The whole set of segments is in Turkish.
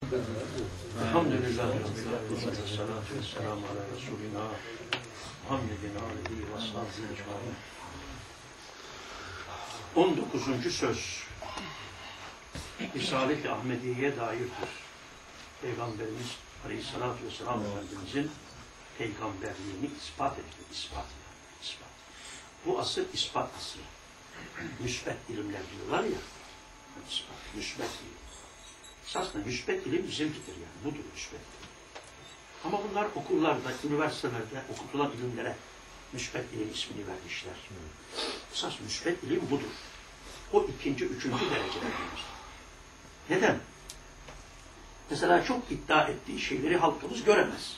Elhamdülillahi Rabbil alemin. Esselatu vesselamu ala Resulina Muhammedin alihi ve sahbihi ecmaîn. 19. söz Risale-i Ahmediye'ye dairdir. Peygamberimiz Aleyhisselatü Vesselam Efendimizin peygamberliğini ispat etti. İspat. Bu asır ispat asrı. Müsbet ilimler diyorlar ya. İspat, müsbet ilim. Esasında müsbet ilim bizimkidir yani. Budur müsbet ilim. Ama bunlar okullarda, üniversitelerde okutulan ilimlere müsbet ilim ismini vermişler. Esas müsbet ilim budur. O ikinci, üçüncü derecelerdir. Neden? Mesela çok iddia ettiği şeyleri halkımız göremez.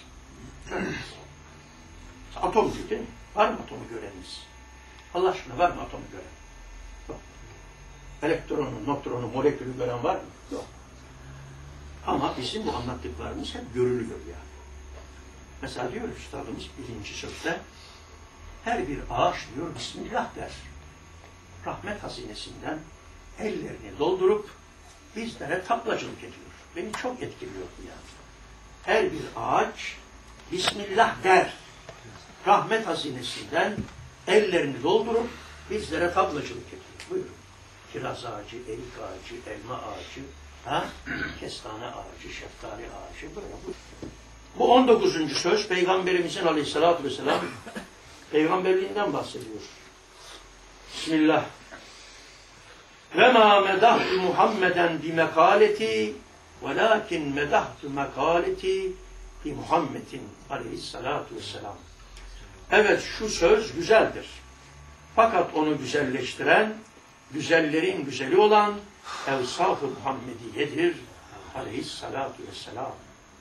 Atom değil mi? Var mı atomu göreniniz? Allah aşkına var mı atomu gören? Yok. Elektronu, nötronu, molekülü gören var mı? Yok. Ama bizim bu anlattıklarımız hep görülüyor yani. Mesela diyor üstadımız birinci sözde her bir ağaç diyor Bismillah der. Rahmet hazinesinden ellerini doldurup bizlere tablacılık ediyor. Beni çok etkiliyor bu yani. Her bir ağaç Bismillah der. Rahmet hazinesinden ellerini doldurup bizlere tablacılık ediyor. Buyurun. Kiraz ağacı, erik ağacı, elma ağacı, kestane ağacı, şeftali ağacı. Böyle. Bu 19. söz Peygamberimizin Aleyhisselatü Vesselam peygamberliğinden bahsediyor. Bismillah. Ve ma medahtu Muhammeden bi mekaleti velakin medahtu mekaleti bi Muhammedin Aleyhisselatü Vesselam. Evet şu söz güzeldir. Fakat onu güzelleştiren, güzellerin güzeli olan Evsaf-ı Muhammediye'dir. Aleyhissalatu vesselam.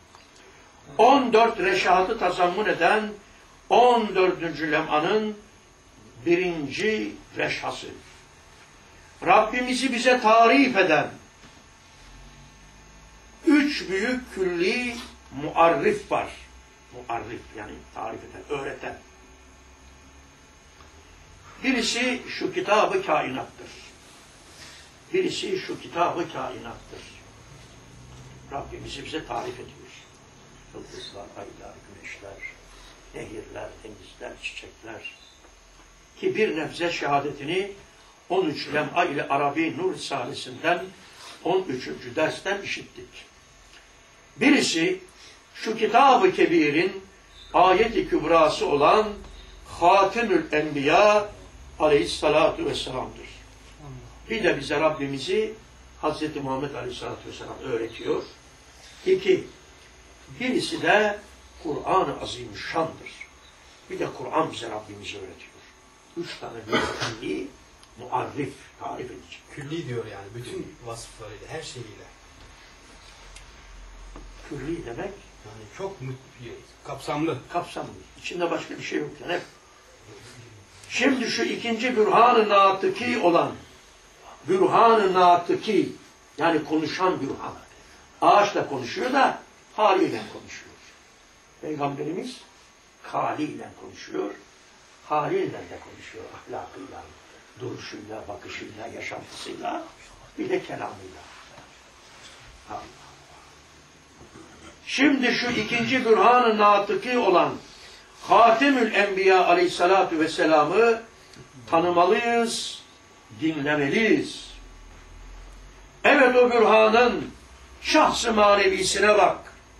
14 reşatı tazammun eden 14. lem'anın 1. reşhası. Rabbimizi bize tarif eden 3 büyük külli muarrif var. Muarrif yani tarif eden, öğreten. Birisi şu kitabı kainattır. Birisi şu kitabı kainattır. Rabbimizi bize tarif ediyor. Yıldızlar, aylar, güneşler, nehirler, denizler, çiçekler. Ki bir nebze şehadetini 13 lem'a ile Arabi Nur Risalesinden 13. dersten işittik. Birisi şu kitab-ı kebirin ayet-i kübrası olan Hatemül Enbiya Aleyhissalatu vesselam'dır. Bir de bize Rabbimizi Hz. Muhammed Aleyhissalatu vesselam öğretiyor. 2. Birisi de Kur'an-ı Azimüşşan'dır. Bir de Kur'an bize Rabbimizi öğretiyor. 3 tane külli muarrif, tarif edici. Külli diyor yani, bütün vasıflarıyla, her şeyiyle. Külli demek? Yani çok kapsamlı. Kapsamlı. İçinde başka bir şey yok yani. Şimdi şu ikinci bürhan-ı natıki olan bürhan-ı natıki yani konuşan bürhan. Ağaçla konuşuyor da haliyle konuşuyor. Peygamberimiz haliyle konuşuyor. Haliyle de konuşuyor. Ahlakıyla, duruşuyla, bakışıyla, yaşantısıyla bir de kelamıyla. Allah. Şimdi şu ikinci bürhan-ı natıki olan Hatemül Enbiya Aleyhissalatu Vesselam'ı tanımalıyız, dinlemeliyiz. Evet o bürhanın şahs-ı manevisine bak.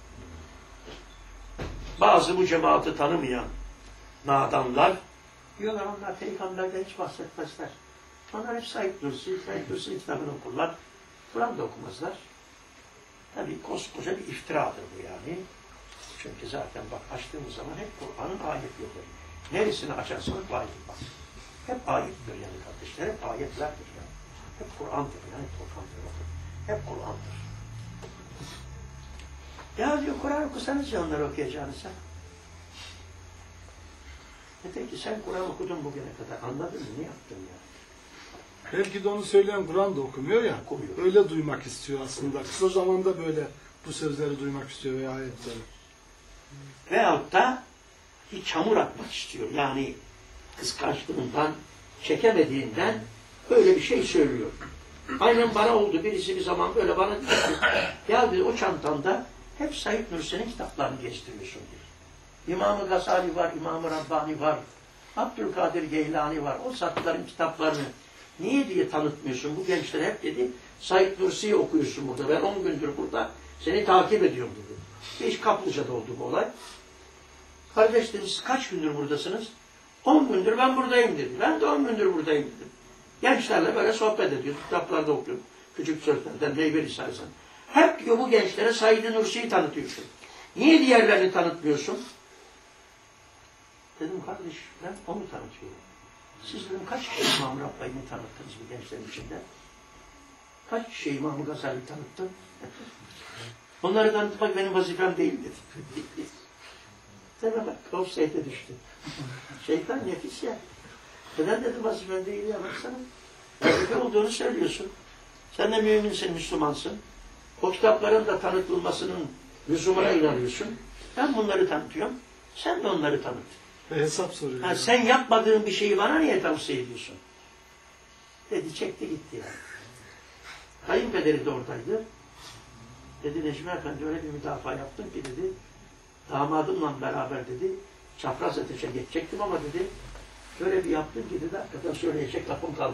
Bazı bu cemaati tanımayan nadanlar diyorlar onlar peygamberden hiç bahsetmezler. Onlar hep Said Nursi kitabını okurlar. Kur'an da okumazlar. Tabii koskoca bir iftiradır bu yani. Çünkü zaten bak açtığımız zaman hep Kur'an'ın ayetleri. Neresini açarsanız ayet bak. Hep ayettir yani kardeşler. Hep ayetlerdir yani. Hep Kur'an'dır yani. Hep Kur'an'dır. Ya diyor Kur'an okusanız ya onları okuyacağınız ha. Peki sen Kur'an okudun bugüne kadar. Anladın mı? Ne yaptın ya? Belki de onu söyleyen Kur'an da okumuyor ya. Okumuyor. Öyle duymak istiyor aslında. Kısa zamanda böyle bu sözleri duymak istiyor veya ayetleri. Veyahut da bir çamur atmak istiyor. Yani kıskançlığından, çekemediğinden böyle bir şey söylüyor. Aynen bana oldu. Birisi bir zaman böyle bana dedi ki, ya dedi, o çantanda hep Said Nursi'nin kitaplarını gezdiriyorsun diyor. İmam-ı Gazali var, İmam-ı Rabbani var, Abdülkadir Geylani var. O zatların kitaplarını niye diye tanıtmıyorsun? Bu gençler hep dedi, Said Nursi'yi okuyorsun burada. Ben 10 gündür burada seni takip ediyorum dedi. Hiç Kaplıca'da oldu bu olay. Kardeş dedi, siz kaç gündür buradasınız? 10 gündür ben buradayım dedi. Ben de 10 gündür buradayım dedim. Gençlerle böyle sohbet ediyoruz. Kitaplarda okuyorum. Küçük sözlerden, Heybeli Sarısan. Hep diyor bu gençlere Said Nursi'yi tanıtıyorsun. Niye diğerlerini tanıtmıyorsun? Dedim kardeş ben onu tanıtıyorum. Siz dedim kaç kişi İmam Rabbani'yi tanıttınız bu gençlerin içinde? Kaç kişi İmam Gazali'yi tanıttın? Onları tanıtmak benim vazifem değil dedi. Sana bak, offside'e düştü. Şeytan nefis ya. Neden dedi vazifen değil ya, baksana. Vazife olduğunu söylüyorsun. Sen de müminsin, Müslümansın. O kitapların da tanıtılmasının lüzumuna inanıyorsun. Ben bunları tanıtıyorum. Sen de onları tanıt. Hesap soruyor. Ha, sen yapmadığın bir şeyi bana niye tavsiye ediyorsun? Dedi, çekti gitti yani. Kayınpederi de oradaydı. Dedi, Necmi Efendi öyle bir müdafaa yaptın ki dedi, damadımla beraber dedi, çapraz ateşe geçecektim ama dedi, öyle bir yaptın ki dedi, hakikaten söyleyecek lafım kalmadı.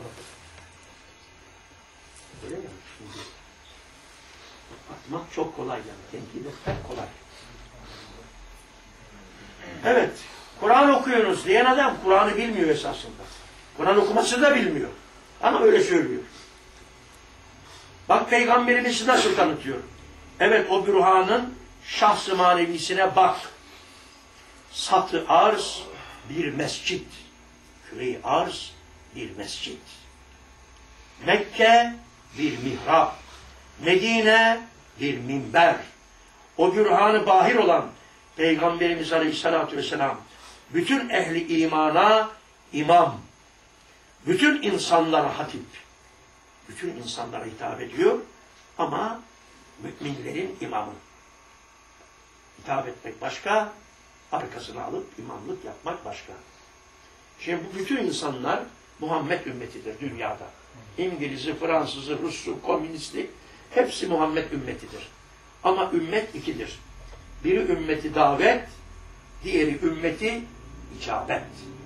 Öyle ya şimdi. Atmak çok kolay yani. Tenkit etmek kolay. Evet. Kur'an okuyorsunuz diyen adam Kur'an'ı bilmiyor esasında. Kur'an okuması da bilmiyor. Ama öyle söylüyor. Bak Peygamberimizi nasıl tanıtıyor? Evet, o bürhanın şahs-ı manevisine bak. Satı arz bir mescit. Küre-i arz bir mescit. Mekke bir mihrap. Medine bir minber. O bürhanı bahir olan Peygamberimiz Aleyhisselatü Vesselam bütün ehli imana imam. Bütün insanlara hatip. Bütün insanlara hitap ediyor ama müminlerin imamı. Hitap etmek başka, arkasını alıp imamlık yapmak başka. Şimdi bu bütün insanlar Muhammed ümmetidir dünyada. İngiliz'i, Fransız'ı, Rus'u, komünisti hepsi Muhammed ümmetidir. Ama ümmet ikidir. Biri ümmeti davet, diğeri ümmeti icabet.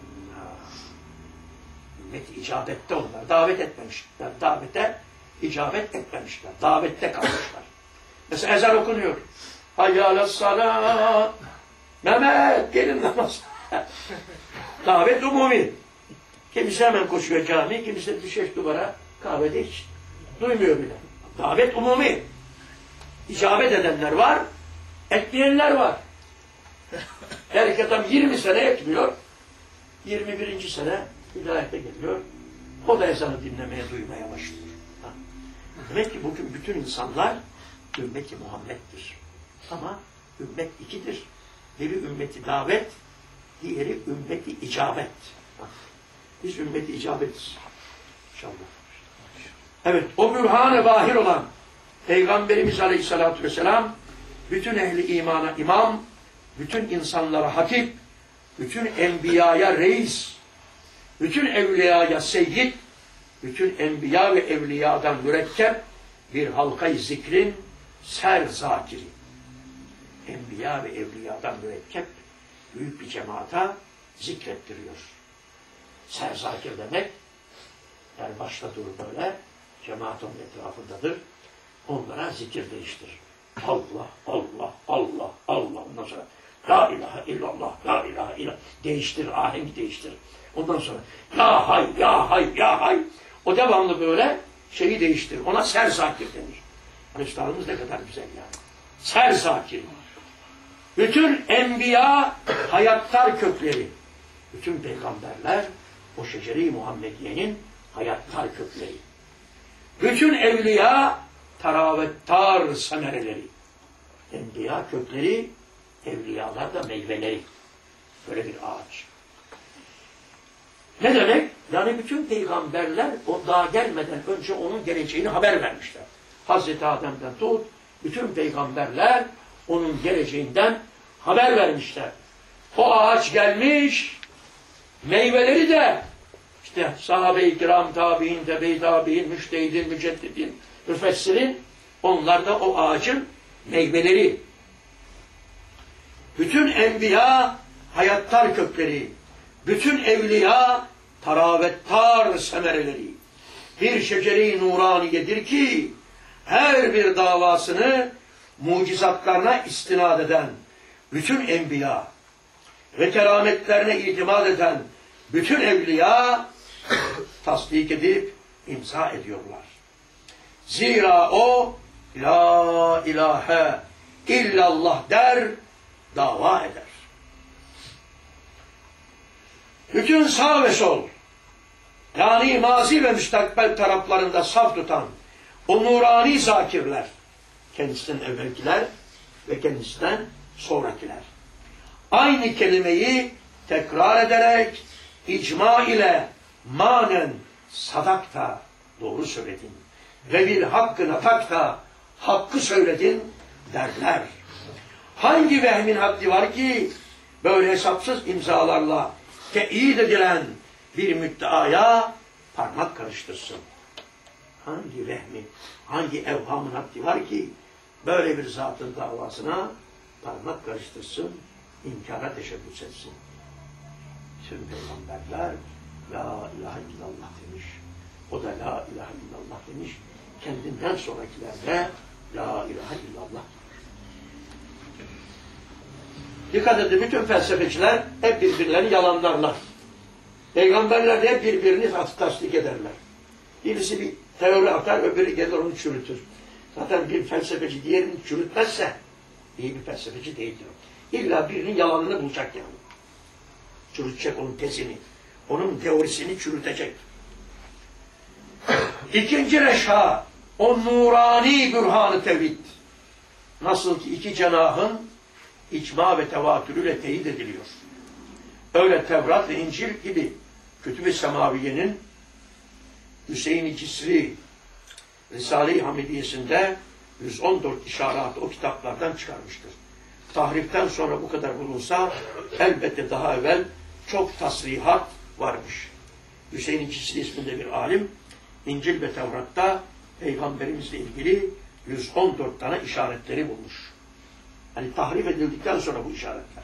Ümmeti icabette onlar. Davet etmemişler. Davete icabet etmemişler. Davette kalmışlar. Mesela ezan okunuyor. Hayya alas-salâ. Mehmet gelin namaz. Davet umumi. Kimisi hemen koşuyor cami, kimisi düşeş duvara, kahvede hiç duymuyor bile. Davet umumi. İcabet edenler var, etmeyenler var. Belki adam 20 sene etmiyor, 21. sene hidayete geliyor. O da ezanı dinlemeye, duymaya başlıyor. Demek ki bugün bütün insanlar ümmeti Muhammed'dir. Ama ümmet ikidir. Biri ümmeti davet, diğeri ümmeti icabet. Biz ümmeti icabetiz. İnşallah. Evet, o bürhan-ı vahir olan Peygamberimiz Aleyhisselatü Vesselam bütün ehli imana imam, bütün insanlara hatip, bütün enbiyaya reis, bütün evliyaya seyyid, bütün enbiya ve evliyadan mürekkep bir halkayı zikrin ser zakiri. Enbiya ve evliyadan mürekkep büyük bir cemaata zikrettiriyor. Ser zakir demek, yani başta durur böyle, cemaat onun etrafındadır. Onlara zikir değiştirir. Allah, Allah, Allah, Allah. Ondan sonra La ilahe illallah, La ilahe illallah. Değiştir, ahengi değiştir. Ondan sonra Ya hay, Ya hay, Ya hay. O devamlı böyle şeyi değiştirir. Ona ser zakir denir. Üstadımız ne kadar güzel yani. Ser zakir. Bütün enbiya hayattar kökleri. Bütün peygamberler o şeceri Muhammediye'nin hayattar kökleri. Bütün evliya taravettar semereleri. Enbiya kökleri, evliyalar da meyveleri. Böyle bir ağaç. Ne demek? Yani bütün peygamberler o daha gelmeden önce onun geleceğini haber vermişler. Hazreti Adem'den tut, bütün peygamberler onun geleceğinden haber vermişler. O ağaç gelmiş, meyveleri de işte sahabe-i kiram, tabi'in, tebe-i tabi'in, müştehidin, müceddidin, müfessirin, onlar da o ağacın meyveleri. Bütün enbiya hayattar kökleri, bütün evliya taravettar semereleri. Bir şeceri nuraniyedir ki her bir davasını mucizatlarına istinad eden bütün enbiya ve kerametlerine itimat eden bütün evliya tasdik edip imza ediyorlar. Zira o la ilahe illallah der, dava eder. Bütün sağ ve sol, yani mazi ve müstakbel taraflarında saf tutan o nurani zakirler, kendisinden evvelkiler ve kendisinden sonrakiler, aynı kelimeyi tekrar ederek icma ile manen sadakta doğru söyledin ve bir hakkı natakta hakkı söyledin derler. Hangi vehmin haddi var ki böyle hesapsız imzalarla teyit edilen bir müddeaya parmak karıştırsın? Hangi vehmin, hangi evhamın haddi var ki böyle bir zatın davasına parmak karıştırsın, inkara teşebbüs etsin? Tüm peygamberler la ilahe illallah demiş. O da la ilahe illallah demiş. Kendinden sonrakiler de la ilahe illallah. Dikkat edin, bütün felsefeciler hep birbirlerini yalanlarlar. Peygamberler de hep birbirini tasdik ederler. Birisi bir teori atar, öbürü gelir onu çürütür. Zaten bir felsefeci diğerini çürütmezse iyi bir felsefeci değildir. İlla birinin yalanını bulacak yani. Çürütecek onun tezini. Onun teorisini çürütecek. İkinci reşha, o nurani bürhan-ı tevhid. Nasıl ki iki cenahın icma ve tevatürüyle teyit ediliyor. Öyle Tevrat ve İncil gibi Kütüb-i Semaviye'nin Hüseyin-i Cisri Risale-i Hamidiyesinde 114 işaret o kitaplardan çıkarmıştır. Tahriften sonra bu kadar bulunsa elbette daha evvel çok tasrihat varmış. Hüseyin-i Cisri isminde bir alim İncil ve Tevrat'ta Peygamberimizle ilgili 114 tane işaretleri bulmuş. Yani tahrif edildikten sonra bu işaretler.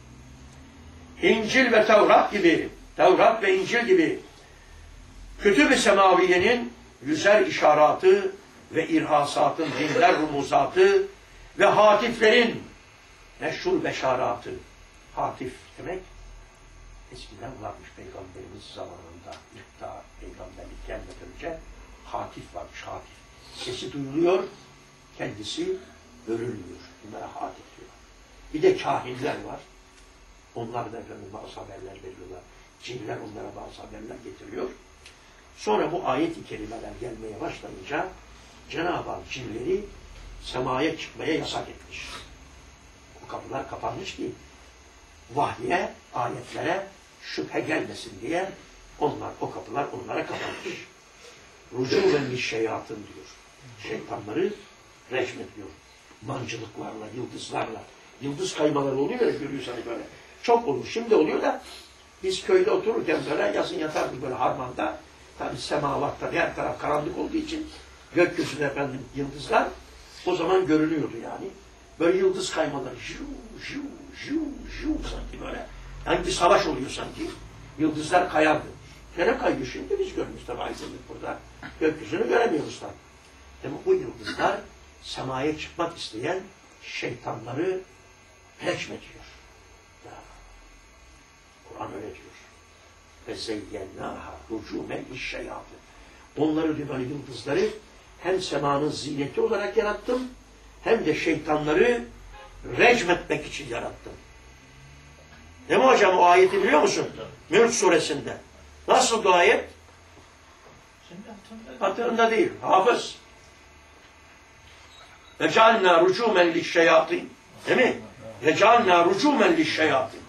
İncil ve Tevrat gibi, Tevrat ve İncil gibi Kütüb-i Semaviye'nin yüzer işaratı ve irhasatın dinler rumuzatı ve hatiflerin meşhur beşaratı. Hatif demek eskiden varmış Peygamberimiz zamanında. İlk daha peygamberlik gelmeden önce hatif varmış, hatif. Sesi duyuluyor, kendisi görülmüyor. Bunlara hatif diyor. Bir de kahinler var. Onlar da efendim bazı haberler veriyorlar. Cinler onlara bazı haberler getiriyor. Sonra bu ayet-i kerimeler gelmeye başlayınca Cenab-ı Hak cinleri semaya çıkmaya yasak etmiş. O kapılar kapanmış ki vahye, ayetlere şüphe gelmesin diye o kapılar onlara kapanmış. Rücuven şeyatın diyor. Şeytanları rejmediyor. Mancılıklarla, yıldızlarla. Yıldız kaymaları oluyor ya, görüyorsun hani böyle. Çok olmuş. Şimdi oluyor da biz köyde otururken böyle yazın yatardık böyle harmanda. Tabi semavatta her taraf karanlık olduğu için gökyüzünde efendim yıldızlar o zaman görünüyordu yani. Böyle yıldız kaymaları sanki böyle. Yani bir savaş oluyor sanki. Yıldızlar kayardı. Gene kayıyor şimdi biz görmüyoruz tabi aydınlık burada. Gökyüzünü göremiyoruz tabi. Demek bu yıldızlar semaya çıkmak isteyen şeytanları hecmediyor. Kur'an öyle diyor. Ve zeyyennâhâ rûcûmen işşeyâtı. Onları diyor böyle yıldızları hem semanın zineti olarak yarattım hem de şeytanları recmetmek için yarattım. Değil mi hocam o ayeti biliyor musun? Mülk suresinde. Nasıl o ayet? Hatırında değil. Hafız. Ve cealnâ rûcûmen lişşeyâtin. Değil mi? Ve cealnâ rûcûmen lişşeyâtin.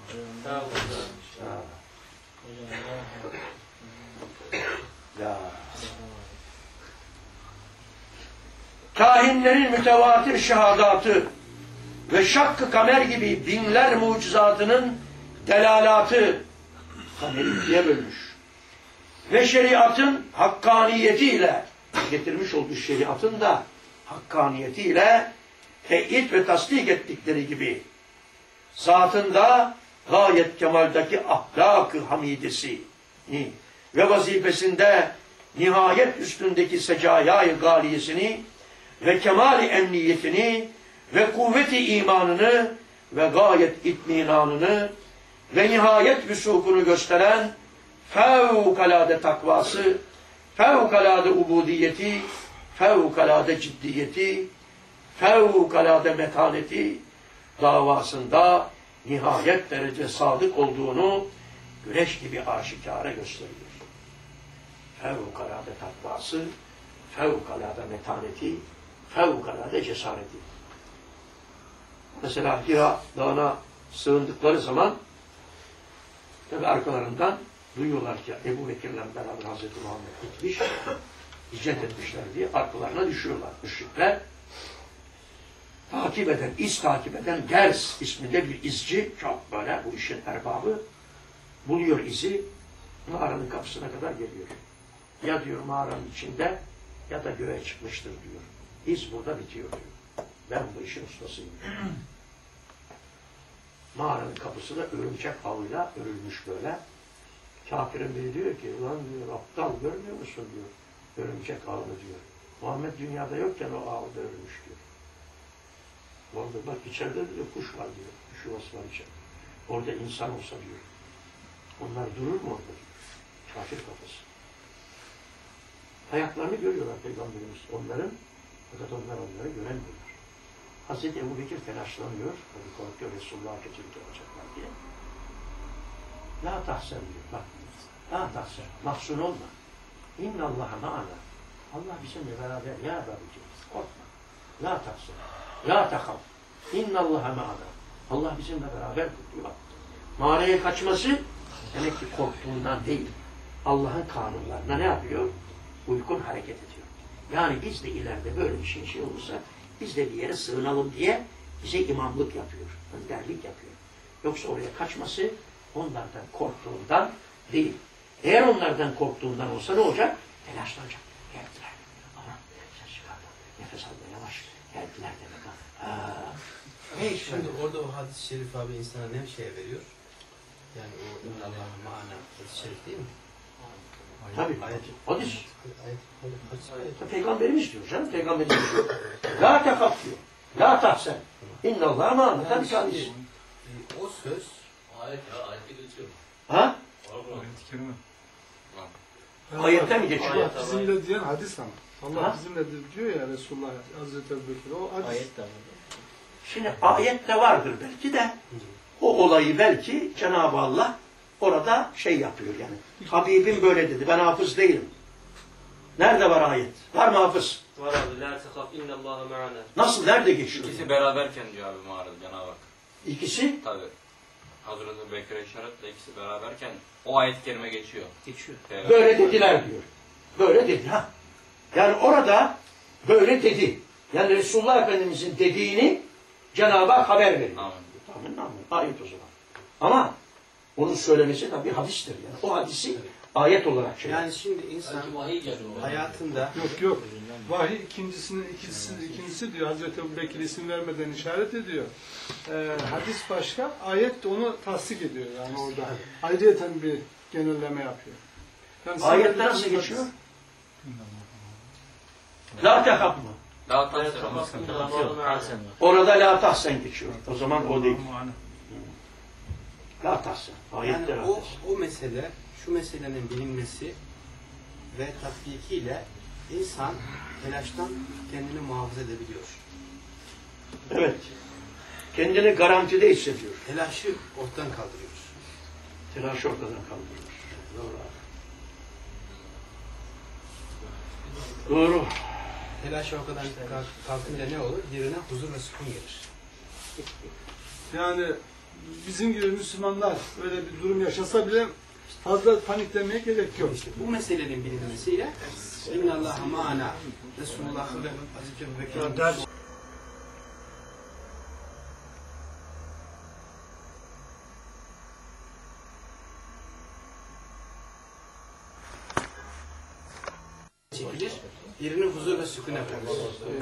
Ya. Kahinlerin mütevatir şehadatı ve şakkı kamer gibi binler mucizatının delalatı kameri ikiye bölmüş. ve şeriatın hakkaniyetiyle getirmiş olduğu şeriatın da hakkaniyetiyle teyit ve tasdik ettikleri gibi zatında gayet kemaldaki ahlak-ı hamidesi ve vazifesinde nihayet üstündeki secayay galiyesini ve kemal-i emniyetini ve kuvvet-i imanını ve gayet itminanını ve nihayet vüsukunu gösteren fevkalade takvası, fevkalade ubudiyeti, fevkalade ciddiyeti, fevkalade metaneti davasında nihayet derece sadık olduğunu güneş gibi aşikare gösteriyor. Fevkalade takvası, fevkalade metaneti, fevkalade cesareti. Mesela Hira Dağı'na sığındıkları zaman tabi arkalarından duyuyorlar ki Ebu Bekir'le beraber Hazreti Muhammed gitmiş, hicret etmişler diye arkalarına düşüyorlar müşrikler. Takip eden Gers isminde bir izci, çok böyle bu işin erbabı, buluyor izi, mağaranın kapısına kadar geliyor. Ya diyor mağaranın içinde ya da göğe çıkmıştır diyor. İz burada bitiyor diyor. Ben bu işin ustasıyım. Mağaranın kapısı da örümcek ağıyla örülmüş böyle. Kafirin biri diyor ki, ulan diyor, aptal görmüyor musun diyor, örümcek ağını diyor. Muhammed dünyada yokken o ağda örülmüş diyor. Orada bak içeride diyor, kuş var diyor, kuş yuvası var içeride. Orada insan olsa diyor, onlar durur mu orada diyor. Kafir kafası. Ayaklarını görüyorlar Peygamberimiz onların, fakat onlar onları göremiyorlar. Hazreti Ebu Bekir telaşlanıyor, tabii korkuyor Resulullah'a kötülük yapacaklar diye. La tahsen diyor, bak, la tahsen, mahzun olma. İnnallâhe ma'ana. Allah bizimle beraber, ya Rabbi, korkma. La tahsen, la tahaf. İnnallâhe ma'ana. Allah bizimle beraber diyor. Mağaraya kaçması, demek ki korktuğundan değil. Allah'ın kanunlarına ne yapıyor? Uykun hareket ediyor. Yani biz de ileride böyle bir şey olursa, biz de bir yere sığınalım diye bize imamlık yapıyor, önderlik yapıyor. Yoksa oraya kaçması onlardan korktuğundan değil. Eğer onlardan korktuğundan olsa ne olacak? Telaşlanacak. Geldiler. Aman ses çıkardı. Nefes alma yavaş. Geldiler demek. Şimdi orada o hadis-i şerif abi insana ne şey veriyor? Yani o Allah'ın mana hadis-i şerif değil mi? Tabii. Hadis. Ayet. Peygamberimiz diyor canım. Peygamberimiz diyor. La tekaf diyor. La tahsen. İnnallâhe ma'ana. Tabii ki hadis. O söz Ayette geçiyor. Ha? Ayet-i kerime. Ayette mi geçiyor? Allah bizimle diyen hadis ama. Allah Ha? bizimle diyor ya Resulullah Hazreti Ebu Bekir. O hadis. ayet de var. Şimdi ayette vardır belki de o olayı belki Cenab-ı Allah orada şey yapıyor yani. Habibim böyle dedi. Ben hafız değilim. Nerede var ayet? Var mı hafız? Var abi. La tekaf innallâhe ma'ana. Nasıl? Nerede geçiyor? İkisi beraberken diyor abi mağarada Cenab-ı Hak. İkisi? Tabi. Hazreti Bekir'e işaretle ikisi beraberken o ayet-i kerime geçiyor. Geçiyor. Böyle dediler diyor. Böyle dedi ha. Yani orada böyle dedi. Yani Resulullah Efendimizin dediğini Cenab-ı Hak haber veriyor. Amin. Amin. Ayet o zaman. Ama onun söylemesi tabii hadistir yani. O hadisi ayet olarak şey. Yani şimdi insan Belki vahiy geldi o. hayatında Yok. Vahiy ikincisi diyor. Hazreti Ebu Bekir isim vermeden işaret ediyor. Hadis başka, ayet de onu tasdik ediyor yani orada. Ayrıyeten bir genelleme yapıyor. Yani Ayette nasıl geçiyor? La tehaf mı? Daha La tahsen tekaf olmasın. innallâhe ma'ana. Orada la tahsen geçiyor. O zaman o değil. La tahsen. Ayette yani la tahsen. o mesele, şu meselenin bilinmesi ve tatbikiyle insan telaştan kendini muhafaza edebiliyor. Evet. Kendini garantide hissediyor. Telaşı ortadan kaldırıyor. Telaşı ortadan kaldırıyor. Doğru. Telaş ortadan kalkınca ne olur? Yerine huzur ve sükun gelir. Yani bizim gibi Müslümanlar öyle bir durum yaşasa bile fazla paniklemeye gerek yok. İşte bu meselenin bilinmesiyle İnnallâhe ma'ana Resulullah ve Hazreti Ebu Bekir'in yerini huzur ve sükune bırakır.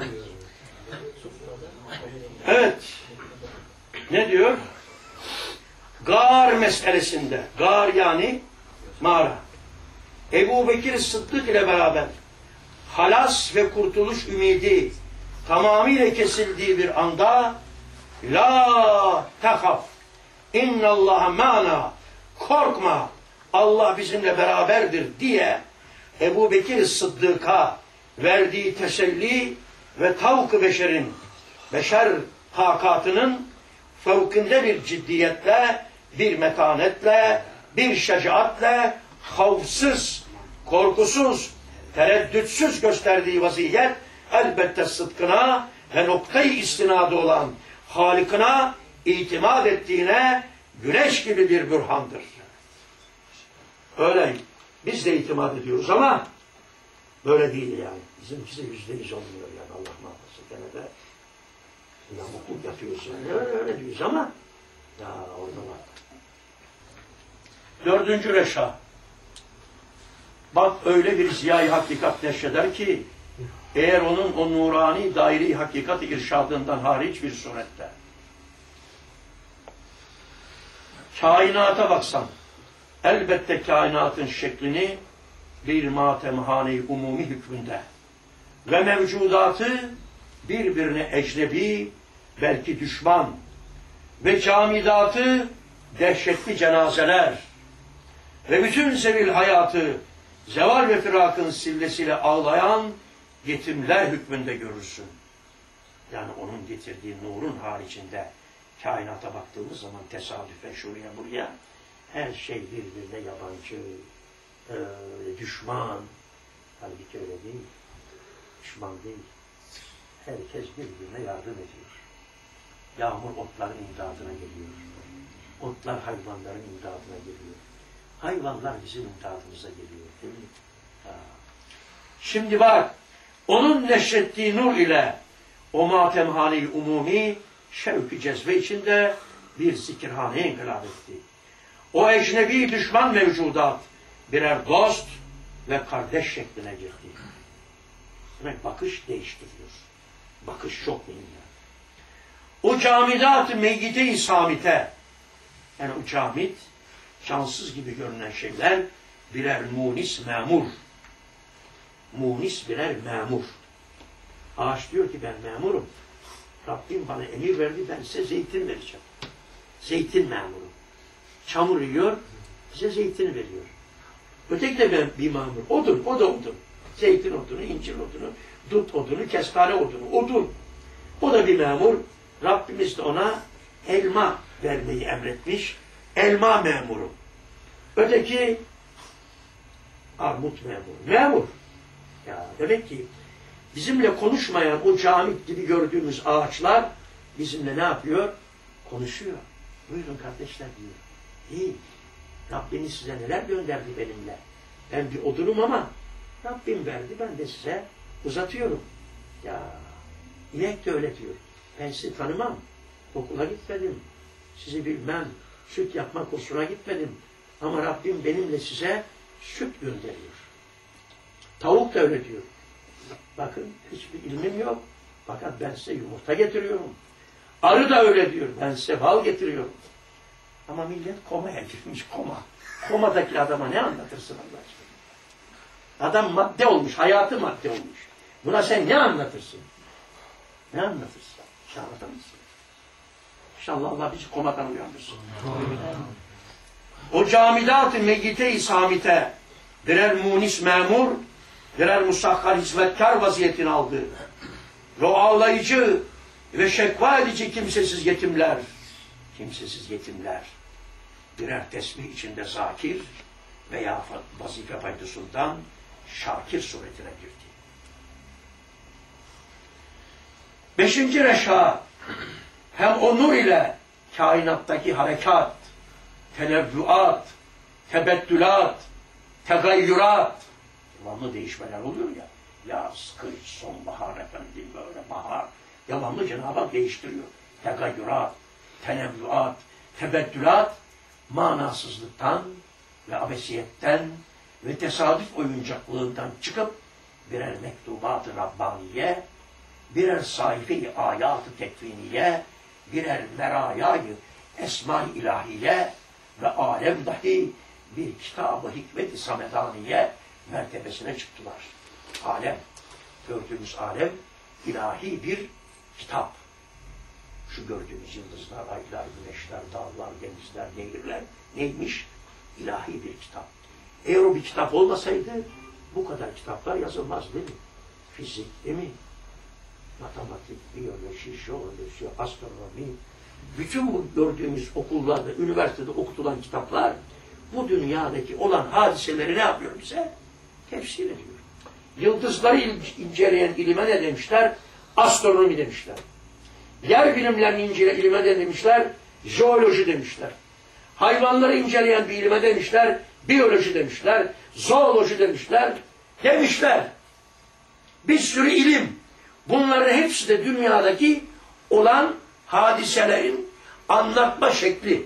Evet. Ne diyor? Gar meselesinde. Gar yani mağara. Ebu Bekir Sıddık ile beraber halas ve kurtuluş ümidi tamamıyla kesildiği bir anda la tehaf innallaha ma'na, korkma Allah bizimle beraberdir diye Ebu Bekir Sıddık'a verdiği teselli ve tavk-ı beşer takatının fevkinde bir ciddiyetle, bir metanetle, bir şecaatle, havfsız, korkusuz, tereddütsüz gösterdiği vaziyet elbette sıdkına ve noktayı istinadı olan Halık'ına itimat ettiğine güneş gibi bir bürhandır. Öyle biz de itimat ediyoruz ama böyle değil yani. Bizimkisi %100 olmuyor yani, Allah muhafaza. Gene de yamukluk yapıyoruz yani. Öyle diyoruz ama ya orada var. Dördüncü reşa. Bak öyle bir ziyayı hakikat neşreder ki eğer onun o nurani daire-i hakikat irşadından hariç bir surette kainata baksan elbette kainatın şeklini bir matemhane-i umumi hükmünde ve mevcudatı birbirine ecnebi, belki düşman ve camidatı dehşetli cenazeler ve bütün sevil hayatı zeval ve firakın sillesiyle ağlayan yetimler hükmünde görürsün. Yani onun getirdiği nurun haricinde kainata baktığımız zaman tesadüfen şuraya buraya her şey birbirine yabancı, düşman. Halbuki öyle değil. Düşman değil. Herkes birbirine yardım ediyor. Yağmur otların imdadına geliyor. Otlar hayvanların imdadına geliyor. Hayvanlar bizim imdadımıza geliyor. Değil mi? Şimdi bak, onun neşrettiği nur ile o matemhane-i umumi şevk-i cezbe içinde bir zikirhane inkılap etti. O ecnebi düşman mevcudat birer dost ve kardeş şekline girdi. Demek bakış değiştiriyor. Bakış çok mühim. O camidat-ı meyyite-i samite, yani o camit, cansız gibi görünen şeyler birer munis memur. Munis birer memur. Ağaç diyor ki ben memurum. Rabbim bana emir verdi, ben size zeytin vereceğim. Zeytin memuru. Çamur yiyor, bize zeytin veriyor. Öteki de bir memur. Odun, o da odun. Zeytin odunu, incir odunu, dut odunu, kestane odunu, odun. O da bir memur. Rabbimiz de ona elma vermeyi emretmiş. Elma memuru. Öteki armut memuru. Memur. Ya demek ki bizimle konuşmayan o camit gibi gördüğümüz ağaçlar bizimle ne yapıyor? Konuşuyor. Buyurun kardeşler diyor. İyi. Rabbiniz size neler gönderdi benimle. Ben bir odunum ama Rabbim verdi. Ben de size uzatıyorum. Ya inek de öyle diyor. Ben sizi tanımam. Okula gitmedim. Sizi bilmem. Süt yapma kursuna gitmedim. Ama Rabbim benimle size süt gönderiyor. Tavuk da öyle diyor. Bakın hiçbir ilmim yok. Fakat ben size yumurta getiriyorum. Arı da öyle diyor. Ben size bal getiriyorum. Ama millet komaya girmiş, koma. Komadaki adama ne anlatırsın Allah aşkına? Adam madde olmuş, hayatı madde olmuş. Buna sen ne anlatırsın? Ne anlatırsın? Anlatamazsın. İnşallah Allah bizi komadan uyandırsın. O camidat-ı meyyite-i samite birer munis memur, birer musakhar hizmetkar vaziyetini aldı. Ve ağlayıcı ve şekva edici kimsesiz yetimler birer tesbih içinde zakir veya vazife paydosundan şakir suretine girdi. 5. reşa hem o nur ile kainattaki harekat, tenevvüat, tebeddülat, tegayyürat, devamlı değişmeler oluyor ya. Yaz, kış, sonbahar efendim böyle bahar. Devamlı Cenab-ı Hak değiştiriyor. Tegayyürat, tenevvüat, tebeddülat manasızlıktan ve abesiyetten ve tesadüf oyuncaklığından çıkıp birer mektubat-ı Rabbaniye, birer sayfe-i ayat-ı tekviniye, birer merayayı esma-i ilahiye ve alem dahi bir kitab-ı hikmet-i samedaniye mertebesine çıktılar. Alem, gördüğümüz alem ilahi bir kitap. Şu gördüğümüz yıldızlar, aylar, güneşler, dağlar, denizler, nehirler neymiş? İlahi bir kitap. Eğer o bir kitap olmasaydı bu kadar kitaplar yazılmaz değil mi? Fizik değil mi? Matematik, biyoloji, jeoloji, astronomi, bütün bu gördüğümüz okullarda, üniversitede okutulan kitaplar bu dünyadaki olan hadiseleri ne yapıyor bize? Tefsir ediyor. Yıldızları inceleyen ilime ne demişler? Astronomi demişler. Yer bilimlerini inceleyen ilime ne demişler? Jeoloji demişler. Hayvanları inceleyen bir ilime demişler? Biyoloji demişler. Zooloji demişler. Bir sürü ilim. Bunların hepsi de dünyadaki olan hadiselerin anlatma şekli.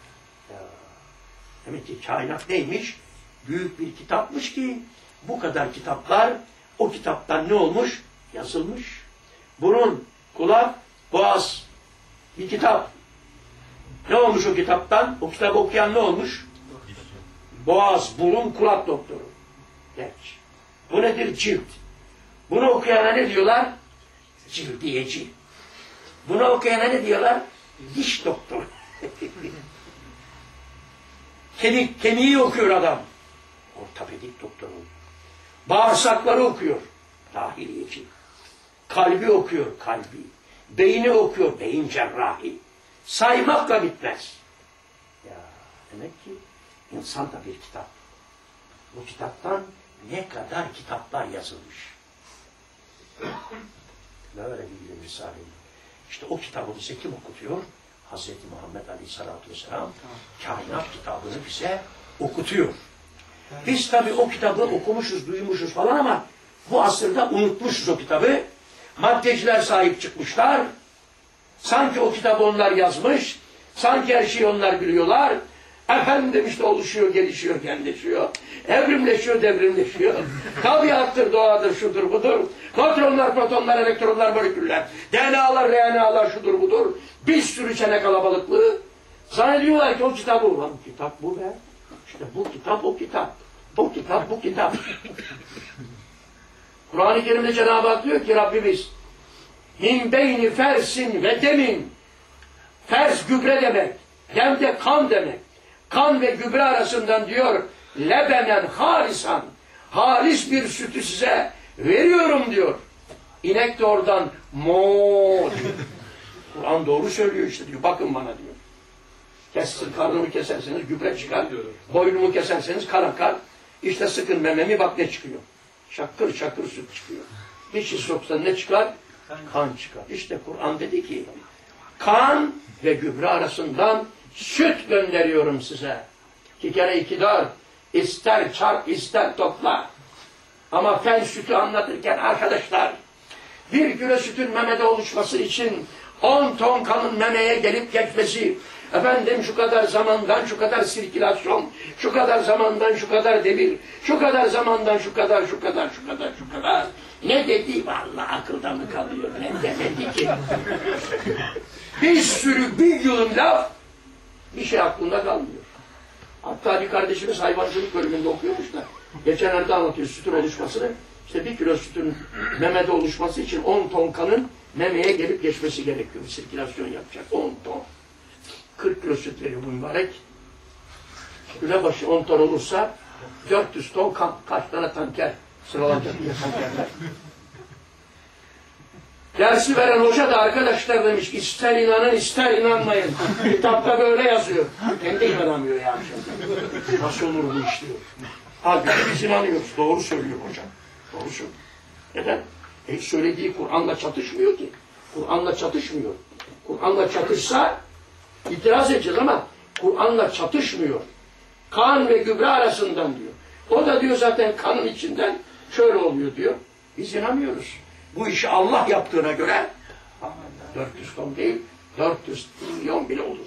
Demek ki kainat neymiş? Büyük bir kitapmış ki bu kadar kitaplar o kitaptan ne olmuş? Yazılmış. Burun, kulak, boğaz. Bir kitap. Ne olmuş o kitaptan? O kitabı okuyan ne olmuş? Boğaz, burun, kulak doktoru. Geç. Bu nedir? Cilt. Bunu okuyana ne diyorlar? Cildiyeci. Bunu okuyana ne diyorlar? Diş doktoru. Kemiği okuyor adam. Ortopedik doktoru. Bağırsakları okuyor. Dahiliyeci. Kalbi okuyor. Kalbi. Beyni okuyor. Beyin cerrahi. Saymakla bitmez. Ya demek ki insan da bir kitap. Bu kitaptan ne kadar kitaplar yazılmış. Böyle bir ilim risale. İşte o kitabı bize kim okutuyor? Hz. Muhammed Aleyhisselatü Vesselam kainat kitabını bize okutuyor. Biz tabii o kitabı okumuşuz, duymuşuz falan ama bu asırda unutmuşuz o kitabı. Maddeciler sahip çıkmışlar. Sanki o kitabı onlar yazmış. Sanki her şeyi onlar biliyorlar. Efendim işte oluşuyor, gelişiyor, genleşiyor. Evrimleşiyor, devrimleşiyor. Tabiattır, doğadır, şudur, budur. Nötronlar, protonlar, elektronlar, moleküller. DNA'lar, RNA'lar, şudur, budur. Bir sürü çene kalabalıklığı. Zannediyorlar ki o kitabı. Ulan kitap bu be. İşte bu kitap, o kitap. Bu kitap, bu kitap. Kur'an-ı Kerim'de Cenab-ı Hak diyor ki Rabbimiz min beyni fersin ve demin. Fers gübre demek. Dem de kan demek. Kan ve gübre arasından diyor lebenen halisan. Halis bir sütü size veriyorum diyor. İnek de oradan mo diyor. Kur'an doğru söylüyor işte diyor. Bakın bana diyor. Kessin, karnımı keserseniz gübre çıkar. Boynumu keserseniz kan akar. İşte sıkın mememi bak ne çıkıyor. Şakır şakır süt çıkıyor. Bir şey soksan ne çıkar? Kan çıkar. İşte Kur'an dedi ki kan ve gübre arasından süt gönderiyorum size. 2 kere 2 4. İster çarp ister topla. Ama fen sütü anlatırken arkadaşlar 1 kilo sütün memede oluşması için 10 ton kanın memeye gelip geçmesi, efendim şu kadar zamandan şu kadar sirkülasyon, şu kadar zamandan şu kadar devir, şu kadar zamandan şu kadar. Ne dedi vallahi akılda mı kalıyor? Ne demedi ki? Bir sürü bir yılın laf bir şey aklında kalmıyor. Hatta bir kardeşimiz hayvancılık bölümünde okuyormuşlar. Geçenlerde anlatıyor sütün oluşmasını. İşte 1 kilo sütün memede oluşması için 10 ton kanın memeye gelip geçmesi gerekiyor. Sirkülasyon yapacak. 10 ton. 40 kilo süt veriyor bu mübarek. Kilo başı 10 ton olursa 400 ton kan. Kaç tane tanker sıralanacak diye tankerler. Dersi veren hoca da arkadaşlar demiş ister inanın ister inanmayın. Kitapta böyle yazıyor. Kendi inanamıyor yani. Nasıl olur bu iş diyor. Halbuki biz inanıyoruz. Doğru söylüyor hocam. Doğru söylüyor. Neden? Söylediği Kur'an'la çatışmıyor ki. Kur'an'la çatışmıyor. Kur'an'la çatışsa itiraz edeceğiz ama Kur'an'la çatışmıyor. Kan ve gübre arasından diyor. O da diyor zaten kanın içinden şöyle oluyor diyor. Biz inanmıyoruz. Bu işi Allah yaptığına göre 400 ton değil 400 milyon bile olur.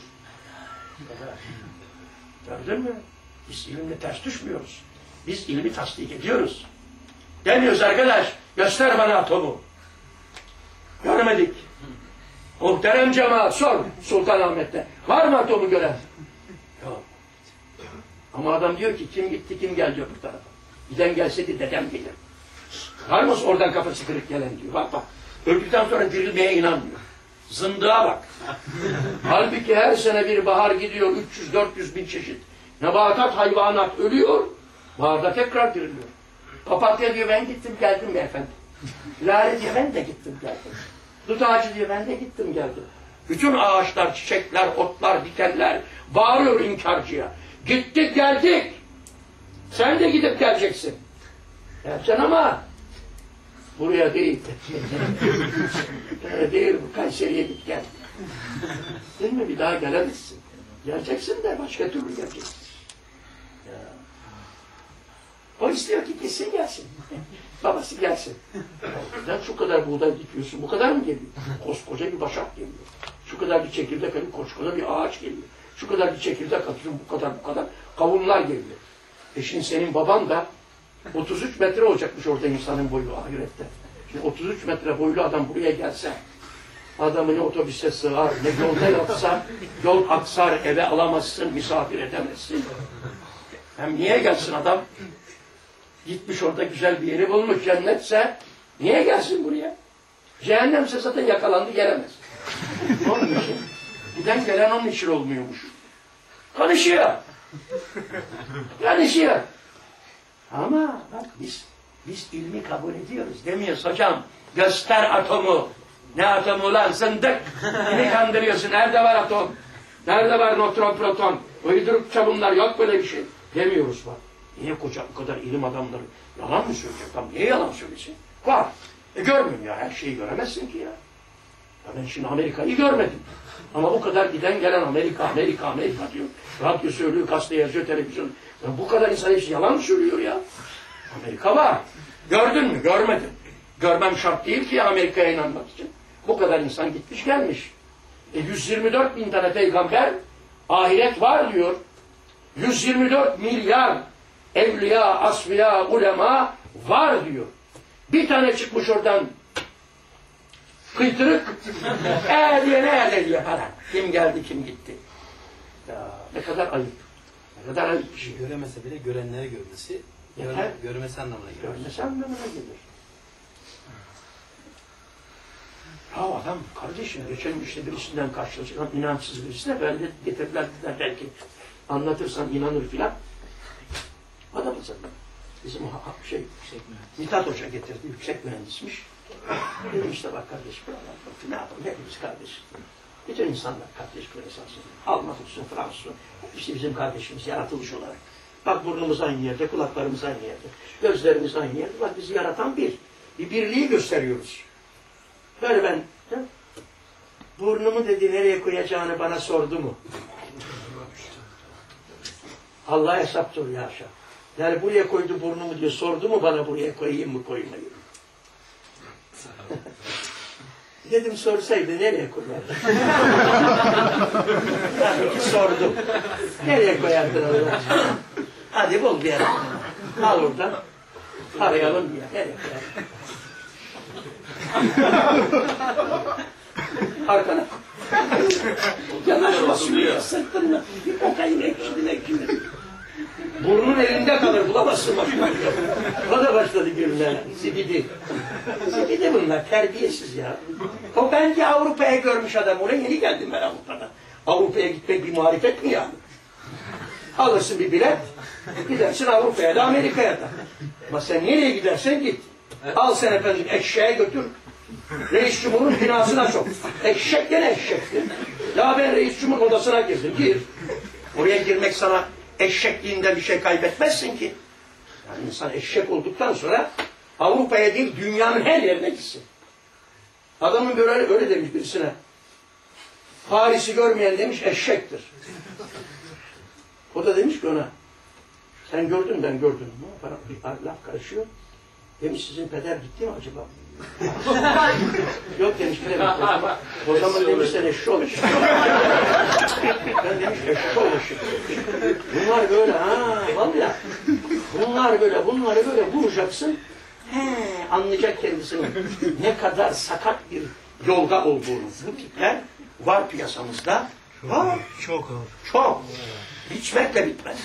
Gördün mü? Biz ilimle ters düşmüyoruz. Biz ilmi tasdik ediyoruz. Demiyoruz arkadaş. Göster bana atomu. Görmedik. Muhterem cemaat sor Sultanahmet'te. Var mı atomu gören? Yok. Ama adam diyor ki kim gitti kim geldi bu tarafa. Giden gelseydi dedem gelir. Var mı oradan kafası kırık gelen diyor. Bak bak. Öldükten sonra dirilmeye inanmıyor. Zındığa bak. Halbuki her sene bir bahar gidiyor 300-400 bin çeşit. Nebatat, hayvanat ölüyor. Baharda tekrar diriliyor. Papatya diyor ben gittim geldim beyefendi. Lale diyor ben de gittim geldim. Dut ağacı diyor ben de gittim geldim. Bütün ağaçlar, çiçekler, otlar, dikenler bağırıyor inkarcıya. Gittik geldik. Sen de gidip geleceksin. Yapacaksın ama buraya değil. Değil bu Kayseri'ye git gel. Değil mi? Bir daha gelemezsin. Geleceksin de başka türlü geleceksin. Ya. O istiyor ki gitsin gelsin. Babası gelsin. Neden şu kadar buğday dikiyorsun? Bu kadar mı geliyor? Koskoca bir başak geliyor. Şu kadar bir çekirdek alıp koskoca bir ağaç geliyor. Şu kadar bir çekirdek atıyorsun bu kadar kavunlar geliyor. Şimdi senin baban da 33 metre olacakmış orada insanın boyu ahirette. Şimdi 33 metre boylu adam buraya gelse adamı ne otobüse sığar ne yolda yatsa yol aksar eve alamazsın misafir edemezsin. Hem niye gelsin adam? Gitmiş orada güzel bir yeri bulmuş cennetse niye gelsin buraya? Cehennemse zaten yakalandı gelemez. Onun için giden gelen onun için olmuyormuş. Konuşuyor. Konuşuyor. Ama bak biz ilmi kabul ediyoruz. Demiyoruz hocam göster atomu. Ne atomu lan zındık. Beni kandırıyorsun. Nerede var atom? Nerede var nötron proton? Uydurukça bunlar yok böyle bir şey. Demiyoruz bak. Niye koca bu kadar ilim adamları yalan mı söyleyecek? Tam niye yalan söylesin? Var. Görmüyorum ya. Her şeyi göremezsin ki ya. Ben şimdi Amerika'yı görmedim. Ama bu kadar giden gelen Amerika diyor. Radyo söylüyor, gazete yazıyor, televizyon. Ya bu kadar insan hepsi yalan söylüyor ya. Amerika var. Gördün mü? Görmedim. Görmem şart değil ki Amerika'ya inanmak için. Bu kadar insan gitmiş gelmiş. 124 bin tane peygamber ahiret var diyor. 124 milyar evliya, asfiya, ulema var diyor. Bir tane çıkmış oradan kıytırık diye ne diye para. Kim geldi kim gitti. Ya ne kadar ayıp. Ne kadar ayıp bir şey. Göremese bile görenleri görmesi görmesi anlamına gelir. Görmesi anlamına gelir. Ya adam kardeşim geçen işte birisinden karşılaşan inançsız birisine böyle getirdiler belki anlatırsan inanır filan. Adam zaten bizim Mithat Hoca getirdi, yüksek mühendismiş. Dedim işte bak kardeşim, ne yapalım hepimiz kardeşiz. Bütün insanlar kardeş böyle esasında. Alman olsun, Fransız olsun. İşte bizim kardeşimiz yaratılış olarak. Bak burnumuz aynı yerde, kulaklarımız aynı yerde, gözlerimiz aynı yerde. Bak bizi yaratan bir birliği gösteriyoruz. Böyle ben, burnumu dedi nereye koyacağını bana sordu mu? Allah hesap soruyor aşağı. Yani buraya koydu burnumu diye sordu mu bana buraya koyayım mı koymayayım? Dedim sorsaydı nereye koyardın? Tabii ki sordum. Nereye koyardın Allah aşkına? Hadi bul bir yer. Al oradan. Arayalım bir yer. Nereye koyardın? Arkana. Yanaşma sürüyor. Sırtınla. Bir kokayın ekşidi. Burnun elinde kalır. Bulamazsın başına. O da başladı gülmeye. Zibidi. Zibidi bunlar. Terbiyesiz ya. O bence Avrupa'ya görmüş adam. Oraya yeni geldim ben Avrupa'da. Avrupa'ya gitmek bir marifet mi ya? Alırsın bir bilet. Gidersin Avrupa'ya da Amerika'ya da. Ama sen nereye gidersen git. Al sen efendim eşeğe götür. Reis Cumhur'un binasına sok. Eşek gene eşekti. Ya ben Reis Cumhur odasına girdim. Gir. Oraya girmek sana eşekliğinden bir şey kaybetmezsin ki. Yani insan eşek olduktan sonra Avrupa'ya değil dünyanın her yerine gitsin. Adamın öyle demiş birisine. Paris'i görmeyen demiş eşektir. O da demiş ki ona sen gördün ben gördüm. Bana bir laf karışıyor. Demiş sizin peder gitti mi acaba? Yok demiş bilemedim. O zaman demiş sen eşşoğlu. Ben demiş eşşoğlu. Bunlar böyle ha vallahi. Bunları böyle vuracaksın. Anlayacak kendisinin ne kadar sakat bir yolda olduğunu. Bu tipler var piyasamızda. Çok ağır. Çok. Biçmekle bitmez.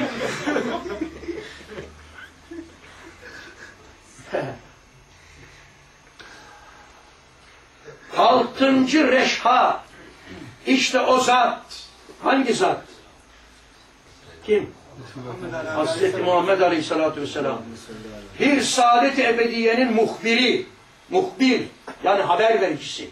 Altıncı reşha. İşte o zat. Hangi zat? Kim? Hazreti Muhammed Aleyhisselatü Vesselam. Bir saadet-i ebediyenin muhbiri. Muhbir. Yani haber vericisi.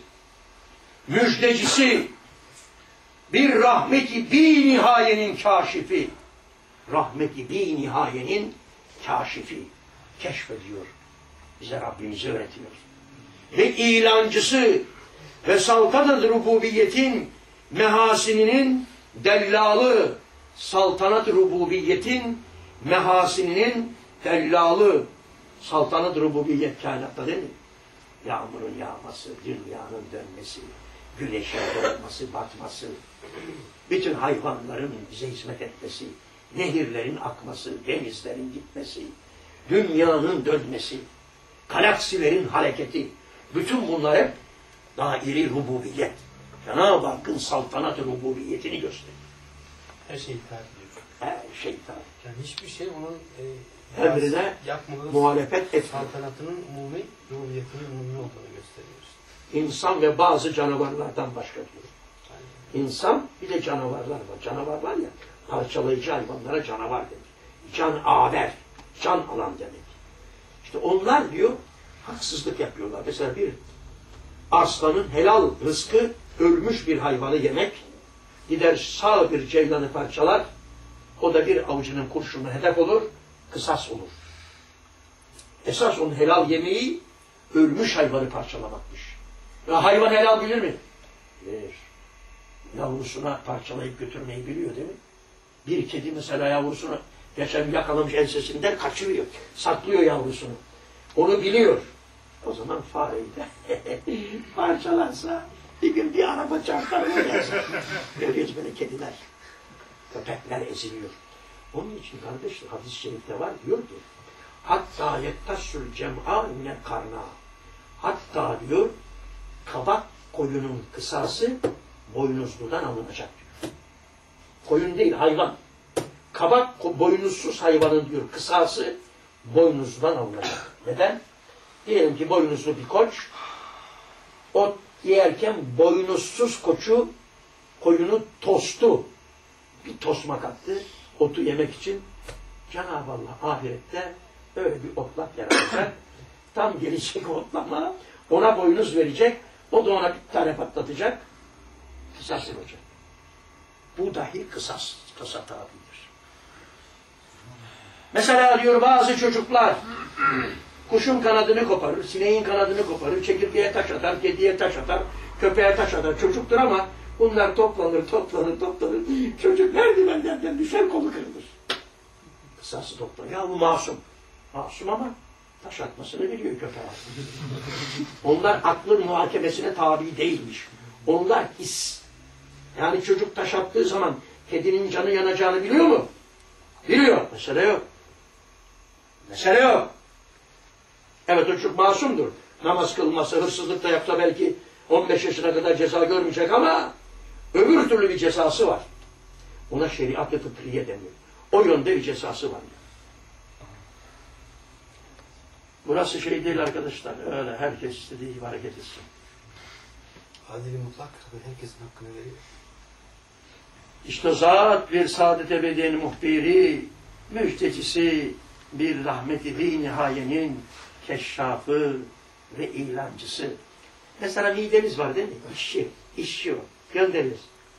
Müjdecisi. Bir rahmeti bi nihayenin kâşifi. Rahmeti bi nihayenin kâşifi. Keşfediyor. Bize Rabbimizi öğretiyor. Ve ilancısı ve saltanat-ı rububiyetin mehasininin dellalı, saltanat-ı rububiyetin mehasininin dellalı, saltanat-ı rububiyet kainatta değil mi? Yağmurun yağması, dünyanın dönmesi, güneşin doğması, batması, bütün hayvanların bize hizmet etmesi, nehirlerin akması, denizlerin gitmesi, dünyanın dönmesi, galaksilerin hareketi, bütün bunlar hep dairi rububiyet. Cenab-ı Hakk'ın saltanat-ı rububiyetini gösteriyor. Her şeyi tarif ediyor. Her şey tarif. Yani hiçbir şey onun Emrine muhalefet etmiyor. saltanatının umumi, rububiyetinin umumi olduğunu gösteriyor. İnsan ve bazı canavarlardan başka diyor. İnsan bir de canavarlar var. Canavarlar ya, parçalayıcı hayvanlara canavar denir. Canaver, can alan demek. İşte onlar diyor, haksızlık yapıyorlar. Mesela bir aslanın helal rızkı ölmüş bir hayvanı yemek, gider sağ bir ceylanı parçalar, o da bir avcının kurşununa hedef olur, kısas olur. Esas onun helal yemeği ölmüş hayvanı parçalamakmış. Ya hayvan helal bilir mi? Bilir. Yavrusuna parçalayıp götürmeyi biliyor değil mi? Bir kedi mesela yavrusunu geçen yakalamış ensesinden kaçırıyor. Saklıyor yavrusunu. Onu biliyor. O zaman fareyi de parçalarsa bir gün bir araba çarpar ederse. Görüyoruz böyle kediler. Köpekler eziliyor. Onun için kardeşler hadis-i şerifte var diyor ki hatta yettassül cem'a minel karna. Hatta diyor kabak koyunun kısası boynuzludan alınacak diyor. Koyun değil hayvan. Kabak boynuzsuz hayvanın diyor kısası boynuzludan alınacak. Neden? Diyelim ki boynuzlu bir koç ot yerken boynuzsuz koyunu tostu. Bir tosmak attı. Otu yemek için Cenab-ı Allah ahirette öyle bir otlak yaratacak. Tam gelecek otlama ona boynuz verecek. O da ona bir tane patlatacak. Kısas olacak. Bu dahi kısasa tabidir. Mesela diyor bazı çocuklar kuşun kanadını koparır, sineğin kanadını koparır, çekirgeye taş atar, kediye taş atar, köpeğe taş atar. Çocuktur ama bunlar toplanır. Çocuk merdivenlerden düşer, kolu kırılır. Kısası toplanır. Ya bu masum. Masum ama taş atmasını biliyor köpeğe. Onlar aklın muhakemesine tabi değilmiş. Onlar his. Yani çocuk taş attığı zaman kedinin canı yanacağını biliyor mu? Biliyor. Mesele yok. Mesele yok. Evet o çocuk masumdur. Namaz kılmasa, hırsızlık da yapsa belki 15 yaşına kadar ceza görmeyecek ama öbür türlü bir cezası var. Ona şeriat-ı fıtriye deniyor. O yönde bir cezası var. Burası şey değil arkadaşlar. Öyle herkes istediği gibi hareket etsin. Adil-i mutlak herkesin hakkını veriyor. İşte zat bir saadet ebediyenin muhbiri, müjdecisi, bir rahmeti bi nihayenin keşşafı ve ilancısı. Mesela midemiz var değil mi? İşçi o. Göndeririz.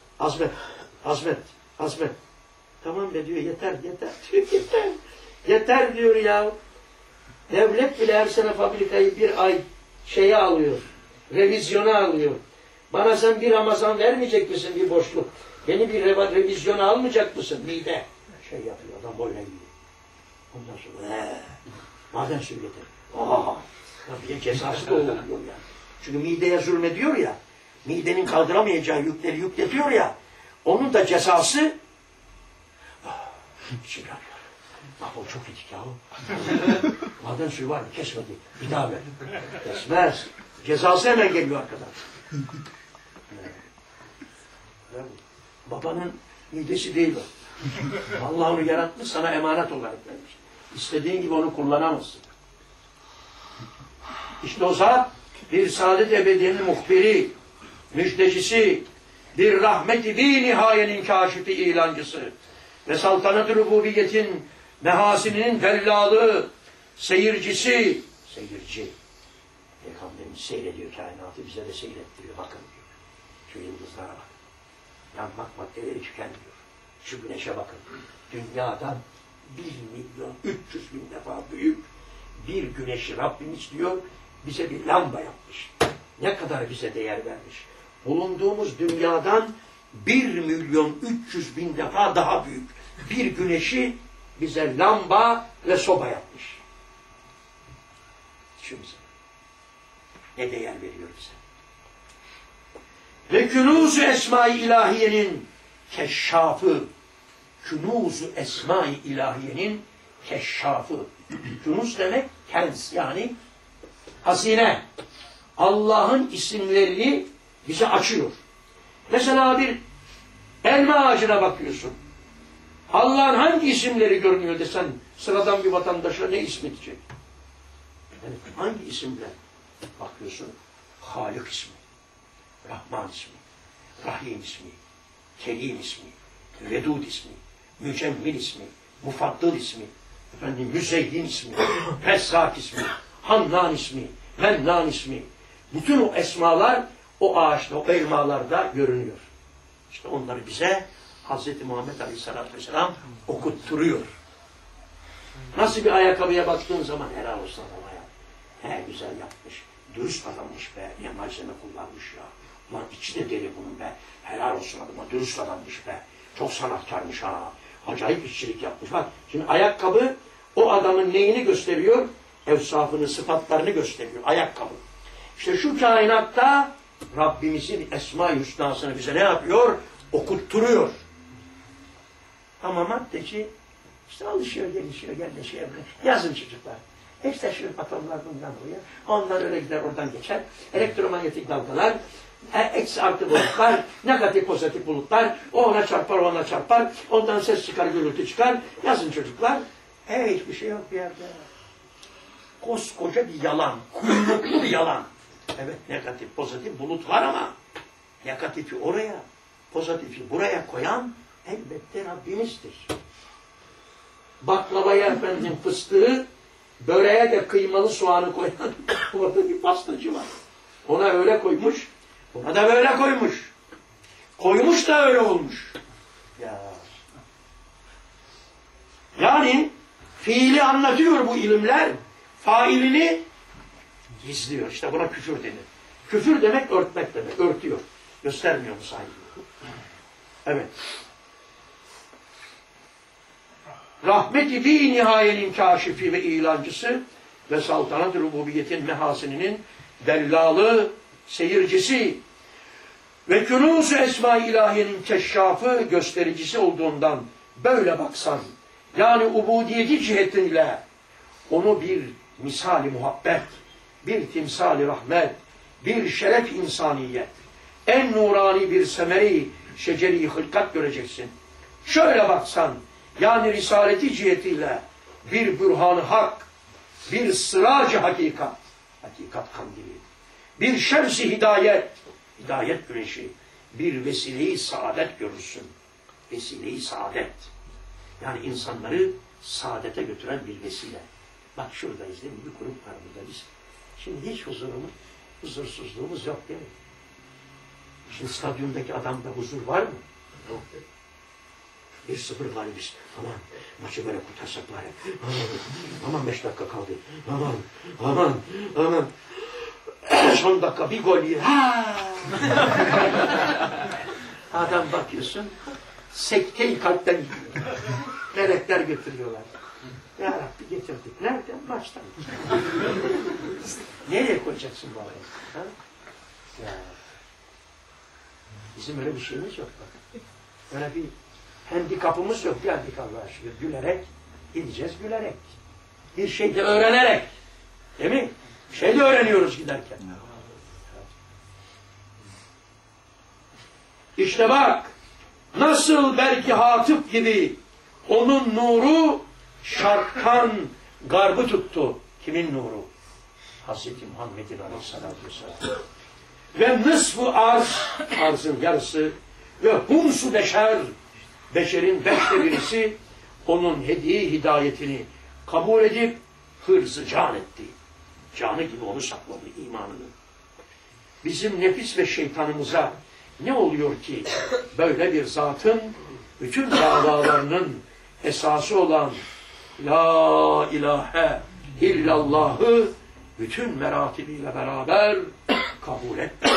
Azmet. Tamam be diyor, yeter. Yeter diyor ya. Devlet bile her sene fabrikayı bir ay şeye alıyor. Revizyona alıyor. Bana sen bir Ramazan vermeyecek misin bir boşluk? Beni bir revizyona almayacak mısın? Mide. Şey yapıyor adam boyuna gidiyor. Ondan sonra maden suyu getir. Tabii cezası da oluyor yani. Çünkü mideye zulmediyor ya. Midenin kaldıramayacağı yükleri yükletiyor ya. Onun da cezası içim yanıyor. Bak o çok içki yahu. Maden suyu var mı? Kesmedi. Bir daha ver. Kesmez. Cezası hemen geliyor arkadan. Babanın midesi değil o. Allah onu yaratmış, sana emanet olarak vermiş. İstediğin gibi onu kullanamazsın. İşte o zat bir saadet ebediyenin muhbiri, müjdecisi, bir rahmet-i bi nihayenin kaşifi ilancısı ve saltanat-ı rububiyetin mehasininin dellalı, seyircisi, seyirci. Peygamberimiz seyrediyor kainatı, bize de seyrettiriyor. Bakın diyor. Şu yıldızlara bakın. Yanmak maddeleri tükenmiyor. Şu güneşe bakın. Dünyadan 1.300.000 defa büyük bir güneşi Rabbimiz diyor, bize bir lamba yapmış. Ne kadar bize değer vermiş. Bulunduğumuz dünyadan 1.300.000 defa daha büyük bir güneşi bize lamba ve soba yapmış. Düşünsene. Ne değer veriyor bize. Ve künûz-u esma-i ilahiyenin keşşafı, künûz-u esma-i ilahiyenin keşşafı. Künûz demek kens, yani hazine. Allah'ın isimlerini bize açıyor. Mesela bir elma ağacına bakıyorsun. Allah'ın hangi isimleri görünüyor desen sıradan bir vatandaşa ne ismi diyecek? Yani hangi isimle bakıyorsun? Halik ismi, Rahman ismi, Rahim ismi, Kerim ismi, Vedud ismi, Mücemmil ismi, Mufaddıl ismi, Müzeyyin ismi, Rezzak ismi, Hannan ismi, Mennan ismi. Bütün o esmalar o ağaçta, o elmalarda görünüyor. İşte onları bize Hz. Muhammed Aleyhisselatü Vesselam okutturuyor. Nasıl bir ayakkabıya baktığın zaman helal olsun adama ya. He güzel yapmış. Dürüst adammış be. Ne malzeme kullanmış ya. Ulan içi de deri bunun be. Helal olsun adama. Dürüst adammış be. Çok sanatkarmış ha. Acayip işçilik yapmış. Bak şimdi ayakkabı o adamın neyini gösteriyor? Evsafını, sıfatlarını gösteriyor. Ayakkabı. İşte şu kainatta Rabbimizin Esma-i Hüsna'sını bize ne yapıyor? Okutturuyor. Ama maddeci işte alışıyor, gelişiyor, yerleşiyor. Yazın çocuklar. İşte şu atomlar bundan oluyor. Onlar öyle gider, oradan geçer. Elektromanyetik dalgalar, eksi artı bulutlar, negatif pozitif bulutlar, o ona çarpar, o ona çarpar. Ondan ses çıkar, gürültü çıkar. Yazın çocuklar. Hiçbir şey yok bir yerde. Koskoca bir yalan, kuyruklu bir yalan. Evet, negatif, pozitif bulut var ama negatifi oraya, pozitifi buraya koyan elbette Rabbimizdir. Baklavaya efendim fıstığı, böreğe de kıymalı soğanı koyan orada bir pastacı var. Ona öyle koymuş, ona da böyle koymuş. Koymuş da öyle olmuş. Ya. Yani fiili anlatıyor bu ilimler, failini gizliyor. İşte buna küfür denir. Küfür demek örtmek demek. Örtüyor. Göstermiyor mu sahibi? Evet. Rahmet-i bi nihayenin kâşifi ve ilancısı ve saltanat-ı rububiyetin mehasininin dellalı, seyircisi ve künûz-u esma-i ilahiyenin keşşafı, göstericisi olduğundan böyle baksan, yani ubudiyeti cihetiyle onu bir misali muhabbet, bir timsali rahmet, bir şeref insaniyet, en nurani bir semeri, şeceri hılkat göreceksin. Şöyle baksan, yani risaleti cihetiyle bir bürhan-ı hak, bir sırac-ı hakikat, hakikat kandili, bir şems-i hidayet, hidayet güneşi, bir vesile-i saadet görürsün. Vesile-i saadet. Yani insanları saadete götüren bir vesile. Bak şuradayız değil mi? Bir grup var burada biz. Şimdi hiç huzursuzluğumuz yok değil mi? Şimdi stadyumdaki adamda huzur var mı? Yok. 1-0 galibiz. Aman maçı böyle kurtarsak bari. Aman 5 dakika kaldı. Aman. Son dakika bir gol yiyor. Adam bakıyorsun sekte-i kalpten melekler götürüyorlar. Ya Rabbi getirdik. Nereden? Maçtan. Nereye koyacaksın bu adamı? Ha? Ya. Bizim öyle bir şeyimiz yok bak. Öyle bir handikapımız yok. Geldik Allah'a şükür. Gülerek Gideceğiz gülerek. Bir şey de öğrenerek. Değil mi? Bir şey de öğreniyoruz giderken. İşte bak, nasıl belki Hatip gibi onun nuru şarktan garbı tuttu. Kimin nuru? Hazreti Muhammed'in aleyhissalatü vesselam. Ve nısf-ı arzın yarısı ve humsu beşer, beşerin 5'te birisi onun hediye hidayetini kabul edip hırzı can etti. Canı gibi onu sakladı, imanını. Bizim nefis ve şeytanımıza ne oluyor ki böyle bir zatın bütün davalarının esası olan La ilahe illallah'ı bütün meratibiyle beraber kabul etti.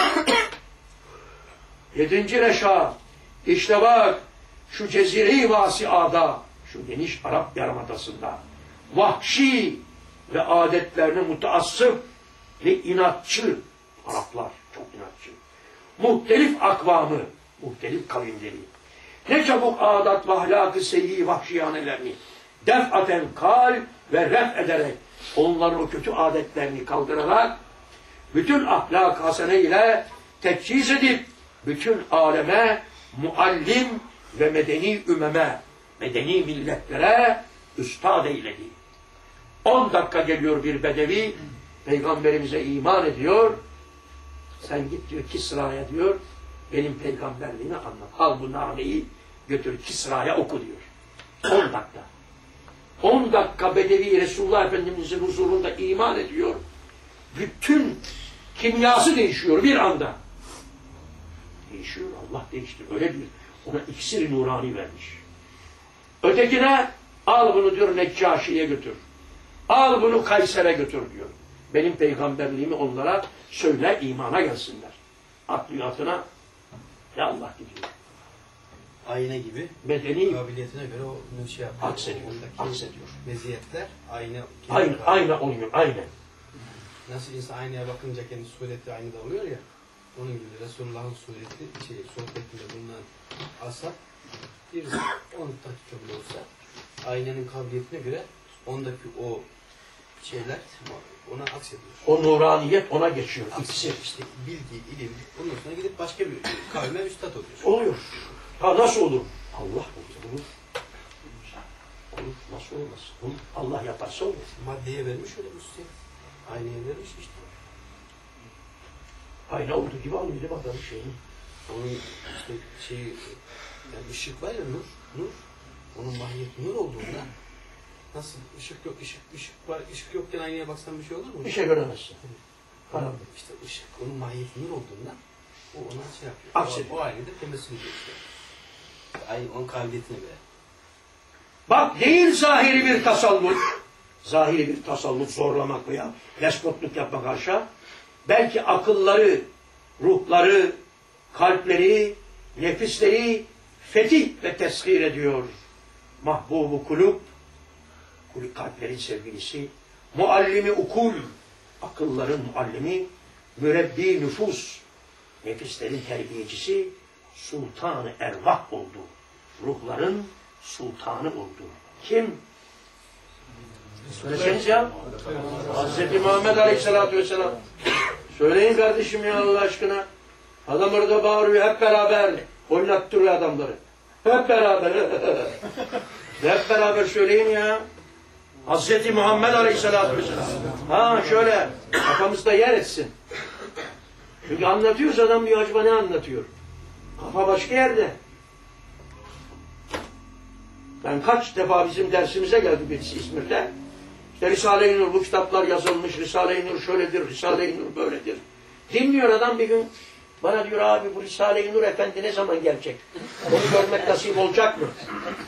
7. reşa, işte bak şu cezire-i vasiada, şu geniş Arap Yarımadası'nda vahşi ve adetlerine mutaassıp ve inatçı Araplar, çok inatçı. Muhtelif akvamı, muhtelif kavimleri. Ne çabuk adat ve ahlak-ı seyyi vahşiyanelerini defaten kal ve ref ederek onların o kötü adetlerini kaldırarak bütün ahlak hasene ile teçhiz edip bütün aleme muallim ve medeni ümeme, medeni milletlere üstad eyledi. 10 dakika geliyor bir bedevi, peygamberimize iman ediyor. Sen git diyor Kisra'ya diyor, benim peygamberliğimi anlat. Al bu nameyi götür Kisra'ya oku diyor. 10 dakika. 10 dakika bedevi Resulullah Efendimiz'in huzurunda iman ediyor. Bütün kimyası değişiyor bir anda. Değişiyor, Allah değiştiriyor. Öyle bir, ona iksir-i nurani vermiş. Ötekine al bunu diyor Neccaşi'ye götür. Al bunu Kayser'e götür diyor. Benim peygamberliğimi onlara söyle, imana gelsinler. Akliyatına ya Allah gidiyor. Ayna gibi Medeni kabiliyetine göre o şey yapıyor. aksediyor. Meziyetler Ayna oluyor, aynen. Nasıl insan aynaya bakınca kendi sureti aynı da oluyor ya, onun gibi Resulullah'ın sureti, sohbetinde bulunan ashab, birisi 10 dakika bile olsa aynanın kabiliyetine göre ondaki o şeyler ona aksediyor. O nuraniyet ona geçiyor. İkisi. İşte bilgi, ilim, ondan sonra gidip başka bir kavme üstad oluyor. Oluyor. Ha nasıl olur? Allah olur. Olur. Nasıl olmaz? Olur. Allah yaparsa olur. Maddeye vermiş öyle üstüne. Aynaya vermiş işte. Ayna olduğu gibi anlayalım adamın şeyini. Onun işte şeyi, yani ışık var ya nur. Onun mahiyeti nur olduğunda nasıl ışık yok, ışık var, ışık yokken aynaya baksan bir şey olur mu? Bir şey göremezsin. Karanlık. İşte ışık, onun mahiyeti nur olduğunda o ona şey yapıyor. Aksediyor. O aynada temessül ediyor işte. Aynı onun kabiliyetine göre. Bak değil zahiri bir tasallut. Zahiri bir tasallut zorlamak veya despotluk yapmak aşağı. Belki akılları, ruhları, kalpleri, nefisleri fetih ve teshir ediyor. Mahbubu kulub, kalplerin sevgilisi, muallimi ukul, akılların muallimi, mürebbi nüfus, nefislerin terbiyecisi, sultan-ı ervah oldu. Ruhların sultanı oldu. Kim? Söyleseniz ya. Hazreti Muhammed Aleyhisselatü Vesselam. Söyleyin kardeşim ya Allah aşkına. Adam orada bağırıyor hep beraber. Oynattırıyor adamları. Hep beraber. Hep beraber söyleyin ya. Hazreti Muhammed Aleyhisselatü Vesselam. Ha şöyle kafamızda yer etsin. Çünkü anlatıyoruz adam diyor acaba ne anlatıyor? Kafa başka yerde. Ben kaç defa bizim dersimize geldi birisi İzmir'de. İşte Risale-i Nur bu kitaplar yazılmış. Risale-i Nur şöyledir, Risale-i Nur böyledir. Dinliyor adam bir gün. Bana diyor abi bu Risale-i Nur Efendi ne zaman gelecek? Onu görmek nasip olacak mı?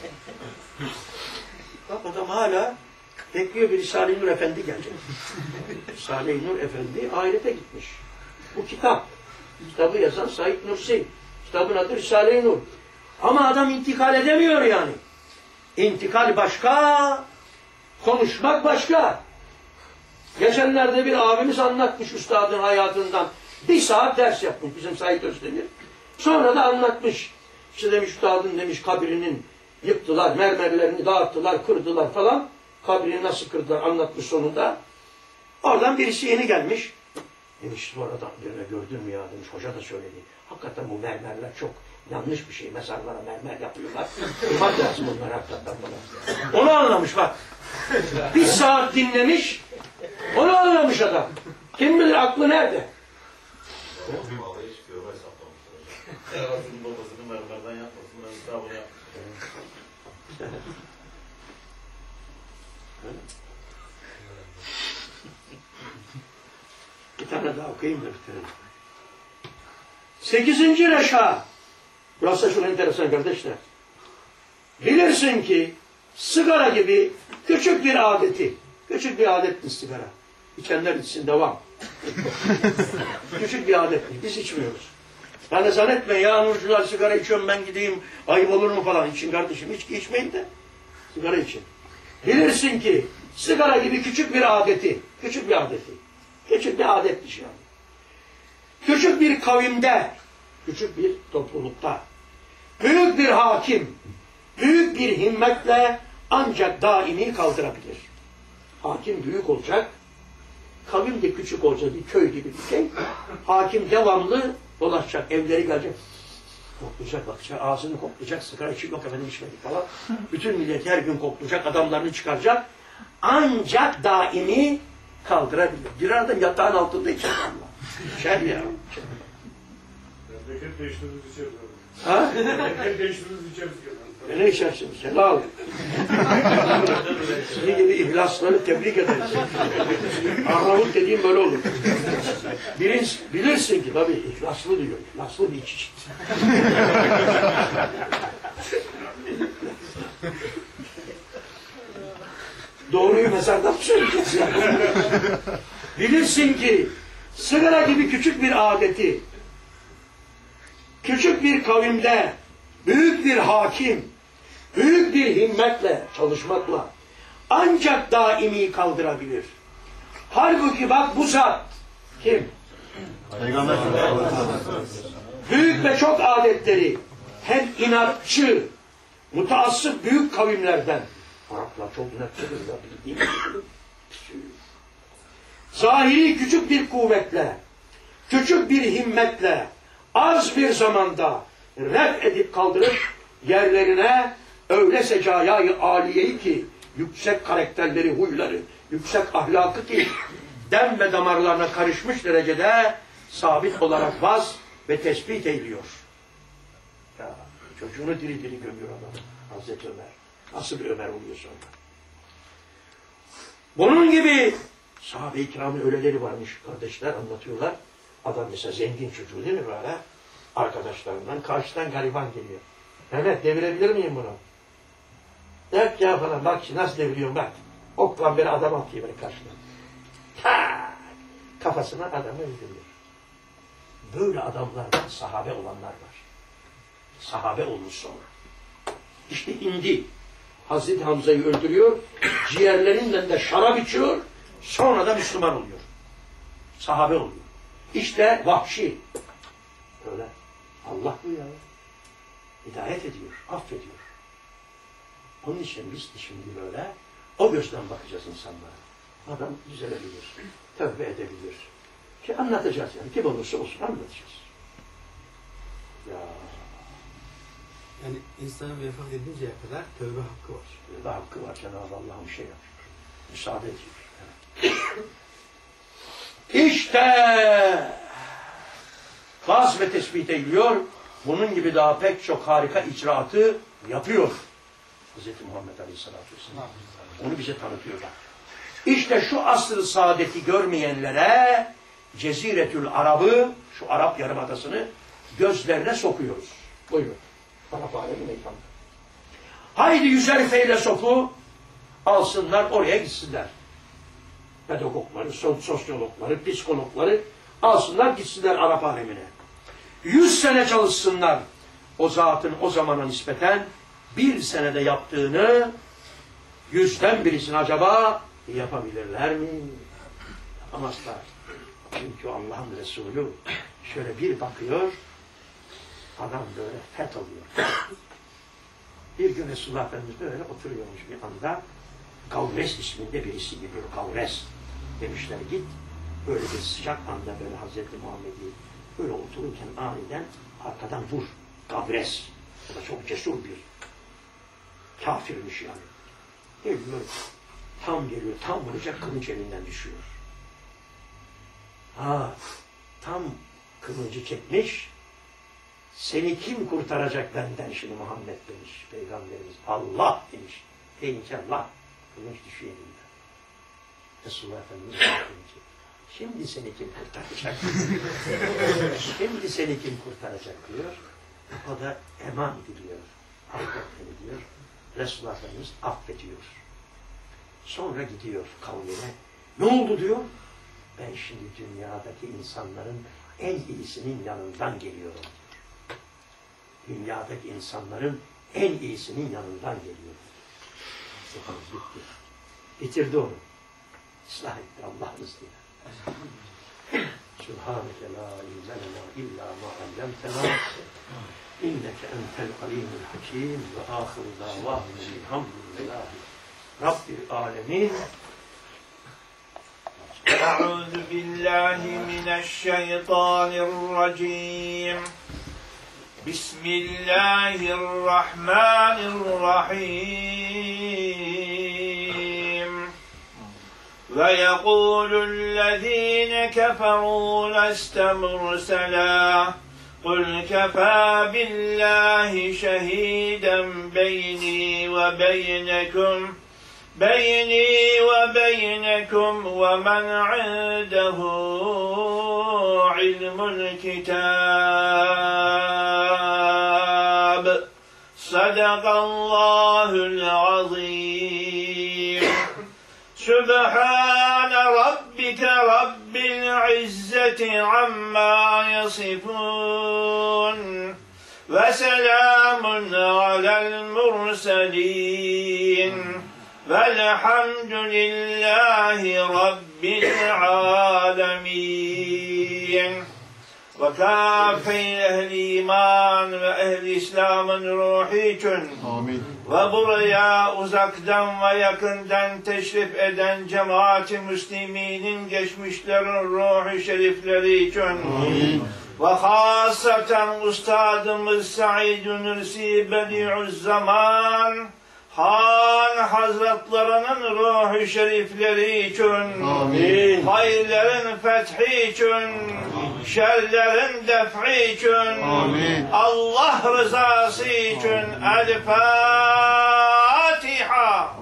Bak adam hala bekliyor bir Risale-i Nur Efendi gelecek. Risale-i Nur Efendi ahirete gitmiş. Bu kitap. Kitabı yazan Said Nursi. Kitabın adı Risale-i Nur. Ama adam intikal edemiyor yani. İntikal başka, konuşmak başka. Geçenlerde bir abimiz anlatmış üstadın hayatından. 1 saat ders yapmış bizim Said Özdemir. Sonra da anlatmış. İşte demiş üstadın demiş kabrinin Yıktılar, mermerlerini dağıttılar, kırdılar falan. Kabrini nasıl kırdılar anlatmış sonunda. Oradan birisi yeni gelmiş. Demiş sonradan birine gördün mü ya demiş. Hoca da söyledi. Hakikaten bu mermerler çok yanlış bir şey. Mezarlara mermer yapıyorlar. Kırmak lazım bunlar hakikaten falan. Onu anlamış bak. Bir saat dinlemiş. Onu anlamış adam. Kim bilir aklı nerede? Vallahi hiç görme hesaplamışlar. Eras'ın babasını mermerden yapmasın. Ben hesabını yapmışım. Bir tane daha okuyayım da bitirelim. 8. reşa. Burası çok enteresan kardeşler. Bilirsin ki sigara gibi küçük bir adeti. Küçük bir adettir sigara. İçenler içsin devam. Küçük bir adettir. Biz içmiyoruz. Yani zannetme ya Nurcular sigara içiyorum ben gideyim ayıp olur mu falan. İçin kardeşim hiç içmeyin de sigara için. Bilirsin ki sigara gibi küçük bir adeti. Küçük bir adeti. Küçük bir adetmiş yani. Küçük bir kavimde, küçük bir toplulukta, büyük bir hakim, büyük bir himmetle ancak daimi kaldırabilir. Hakim büyük olacak, kavim de küçük olacak, bir köy gibi bir şey. Hakim devamlı dolaşacak, evleri gelecek. Koklayacak, bakacak, ağzını koklayacak, sigara içip yok efendim içmedik falan. Bütün millet her gün koklayacak, adamlarını çıkaracak. Ancak daimi kaldırabilir. Bir arada yatağın altında içer Allah. İçer ya. Hep değiştiririz içeriz. Ha? Hep değiştiririz içeriz. Ne içersiniz? Helal. Sizin gibi ihlasları tebrik ederiz. Arnavut dediğim böyle olur. Bilirsin ki tabii ihlaslı diyor. İhlaslı bir içici. Doğruyu mezardan mı söyleyeceğiz ya? Bilirsin ki sigara gibi küçük bir adeti, küçük bir kavimde büyük bir hakim, büyük bir himmetle, çalışmakla ancak daimi kaldırabilir. Halbuki bak bu zat kim? Peygamber. Büyük ve çok adetleri hem inatçı, mutaassıp büyük kavimlerden. Araplar çok inatçıdır ya bildiğin gibi. Zahiri küçük bir kuvvetle, küçük bir himmetle, az bir zamanda ref edip kaldırıp yerlerine öyle secayayı aliyeyi ki yüksek karakterleri, huyları, yüksek ahlakı ki dem ve damarlarına karışmış derecede sabit olarak vaz ve tespit ediyor. Ya, çocuğunu diri diri gömüyor adam. Hazreti Ömer. Nasıl bir Ömer oluyor sonra? Bunun gibi sahabe-i kiramın öyleleri varmış kardeşler anlatıyorlar. Adam mesela zengin çocuğu değil mi böyle? Arkadaşlarından karşıdan gariban geliyor. Evet devirebilir miyim bunu? Der ya falan bak şimdi nasıl deviriyorum bak. Oklan bir adam atıyor beni karşıdan. Ta! Kafasına adamı öldürüyor. Böyle adamlardan sahabe olanlar var. Sahabe olmuş sonra. İşte indi. Hazreti Hamza'yı öldürüyor. Ciğerlerinden de şarap içiyor. Sonra da Müslüman oluyor. Sahabe oluyor. İşte vahşi. Öyle. Allah bu ya. Hidayet ediyor. Affediyor. Onun için biz de şimdi böyle o gözden bakacağız insanlara. Adam düzelebilir. Tövbe edebilir. Ki anlatacağız yani. Kim olursa olsun anlatacağız. Ya. Yani insanın vefat edinceye kadar tövbe hakkı var. Tövbe hakkı var. Cenab-ı Allah'ın şey yapıyor. Müsaade ediyor. Evet. İşte vaz ve tespit ediliyor. Bunun gibi daha pek çok harika icraatı yapıyor. Hz. Muhammed Aleyhisselatü Vesselam. Onu bize tanıtıyorlar. İşte şu asr-ı saadeti görmeyenlere Ceziretül Arab'ı, şu Arap Yarımadası'nı gözlerine sokuyoruz. Buyurun. Arap alemi meydanda. Haydi 100'er feylesofu alsınlar oraya gitsinler. Pedagogları, sosyologları, psikologları alsınlar gitsinler Arap alemine. 100 sene çalışsınlar. O zatın o zamana nispeten 1 senede yaptığını 100'den birisini acaba yapabilirler mi? Yapamazlar. Çünkü Allah'ın Resulü şöyle bir bakıyor, adam böyle feth oluyor. Bir gün Resulullah Efendimiz böyle oturuyormuş bir anda. Gavres isminde birisi geliyor. Gavres demişler, git. Böyle bir sıcak anda böyle Hazreti Muhammed'i böyle otururken aniden arkadan vur. Gavres. O da çok cesur bir kafirmiş yani. Geliyor. Tam geliyor. Tam vuracak, kılıç elinden düşüyor. Tam kılıcı çekmiş. Seni kim kurtaracak benden şimdi Muhammed demiş Peygamberimiz. Allah demiş. Deyince Allah, kılıç düşüyor elinden. Resulullah Efendimiz deyince, şimdi seni kim kurtaracak? Şimdi seni kim kurtaracak diyor. O da eman diliyor. Affet beni diyor. Resulullah Efendimiz affediyor. Sonra gidiyor kavmine. Ne oldu diyor. Ben şimdi dünyadaki insanların en iyisinin yanından geliyorum. Dünyadaki insanların en iyisinin yanından geliyorum. Bitti. Bitirdi onu. İslah etti Allah'ın izniyle. Subhaneke la ilme lena illa ma allamtena inneke entel alimul hakim ve ahiru davahum elhamdülillahi Rabbil alemin. أعوذ بالله من الشيطان الرجيم بسم الله الرحمن الرحيم ويقول الذين كفروا لست مرسلا قل كفى بالله شهيدا بيني وبينكم ومن عنده علم الكتاب صدق الله العظيم سبحان ربك رب العزة عما يصفون وسلام على المرسلين والحمد لله رب العالمين. وكافي ehli iman ve ehli İslam'ın ruhu için ve buraya uzaktan ve yakından teşrif eden cemaat-i müsliminin geçmişlerin ruhu şerifleri için ve hasaten ustadımız Said-ü Nursi Bediüzzaman Han Hazretlerinin ruhu şerifleri için, hayırların fethi için, şerlerin def'i için, Allah rızası için El Fatiha.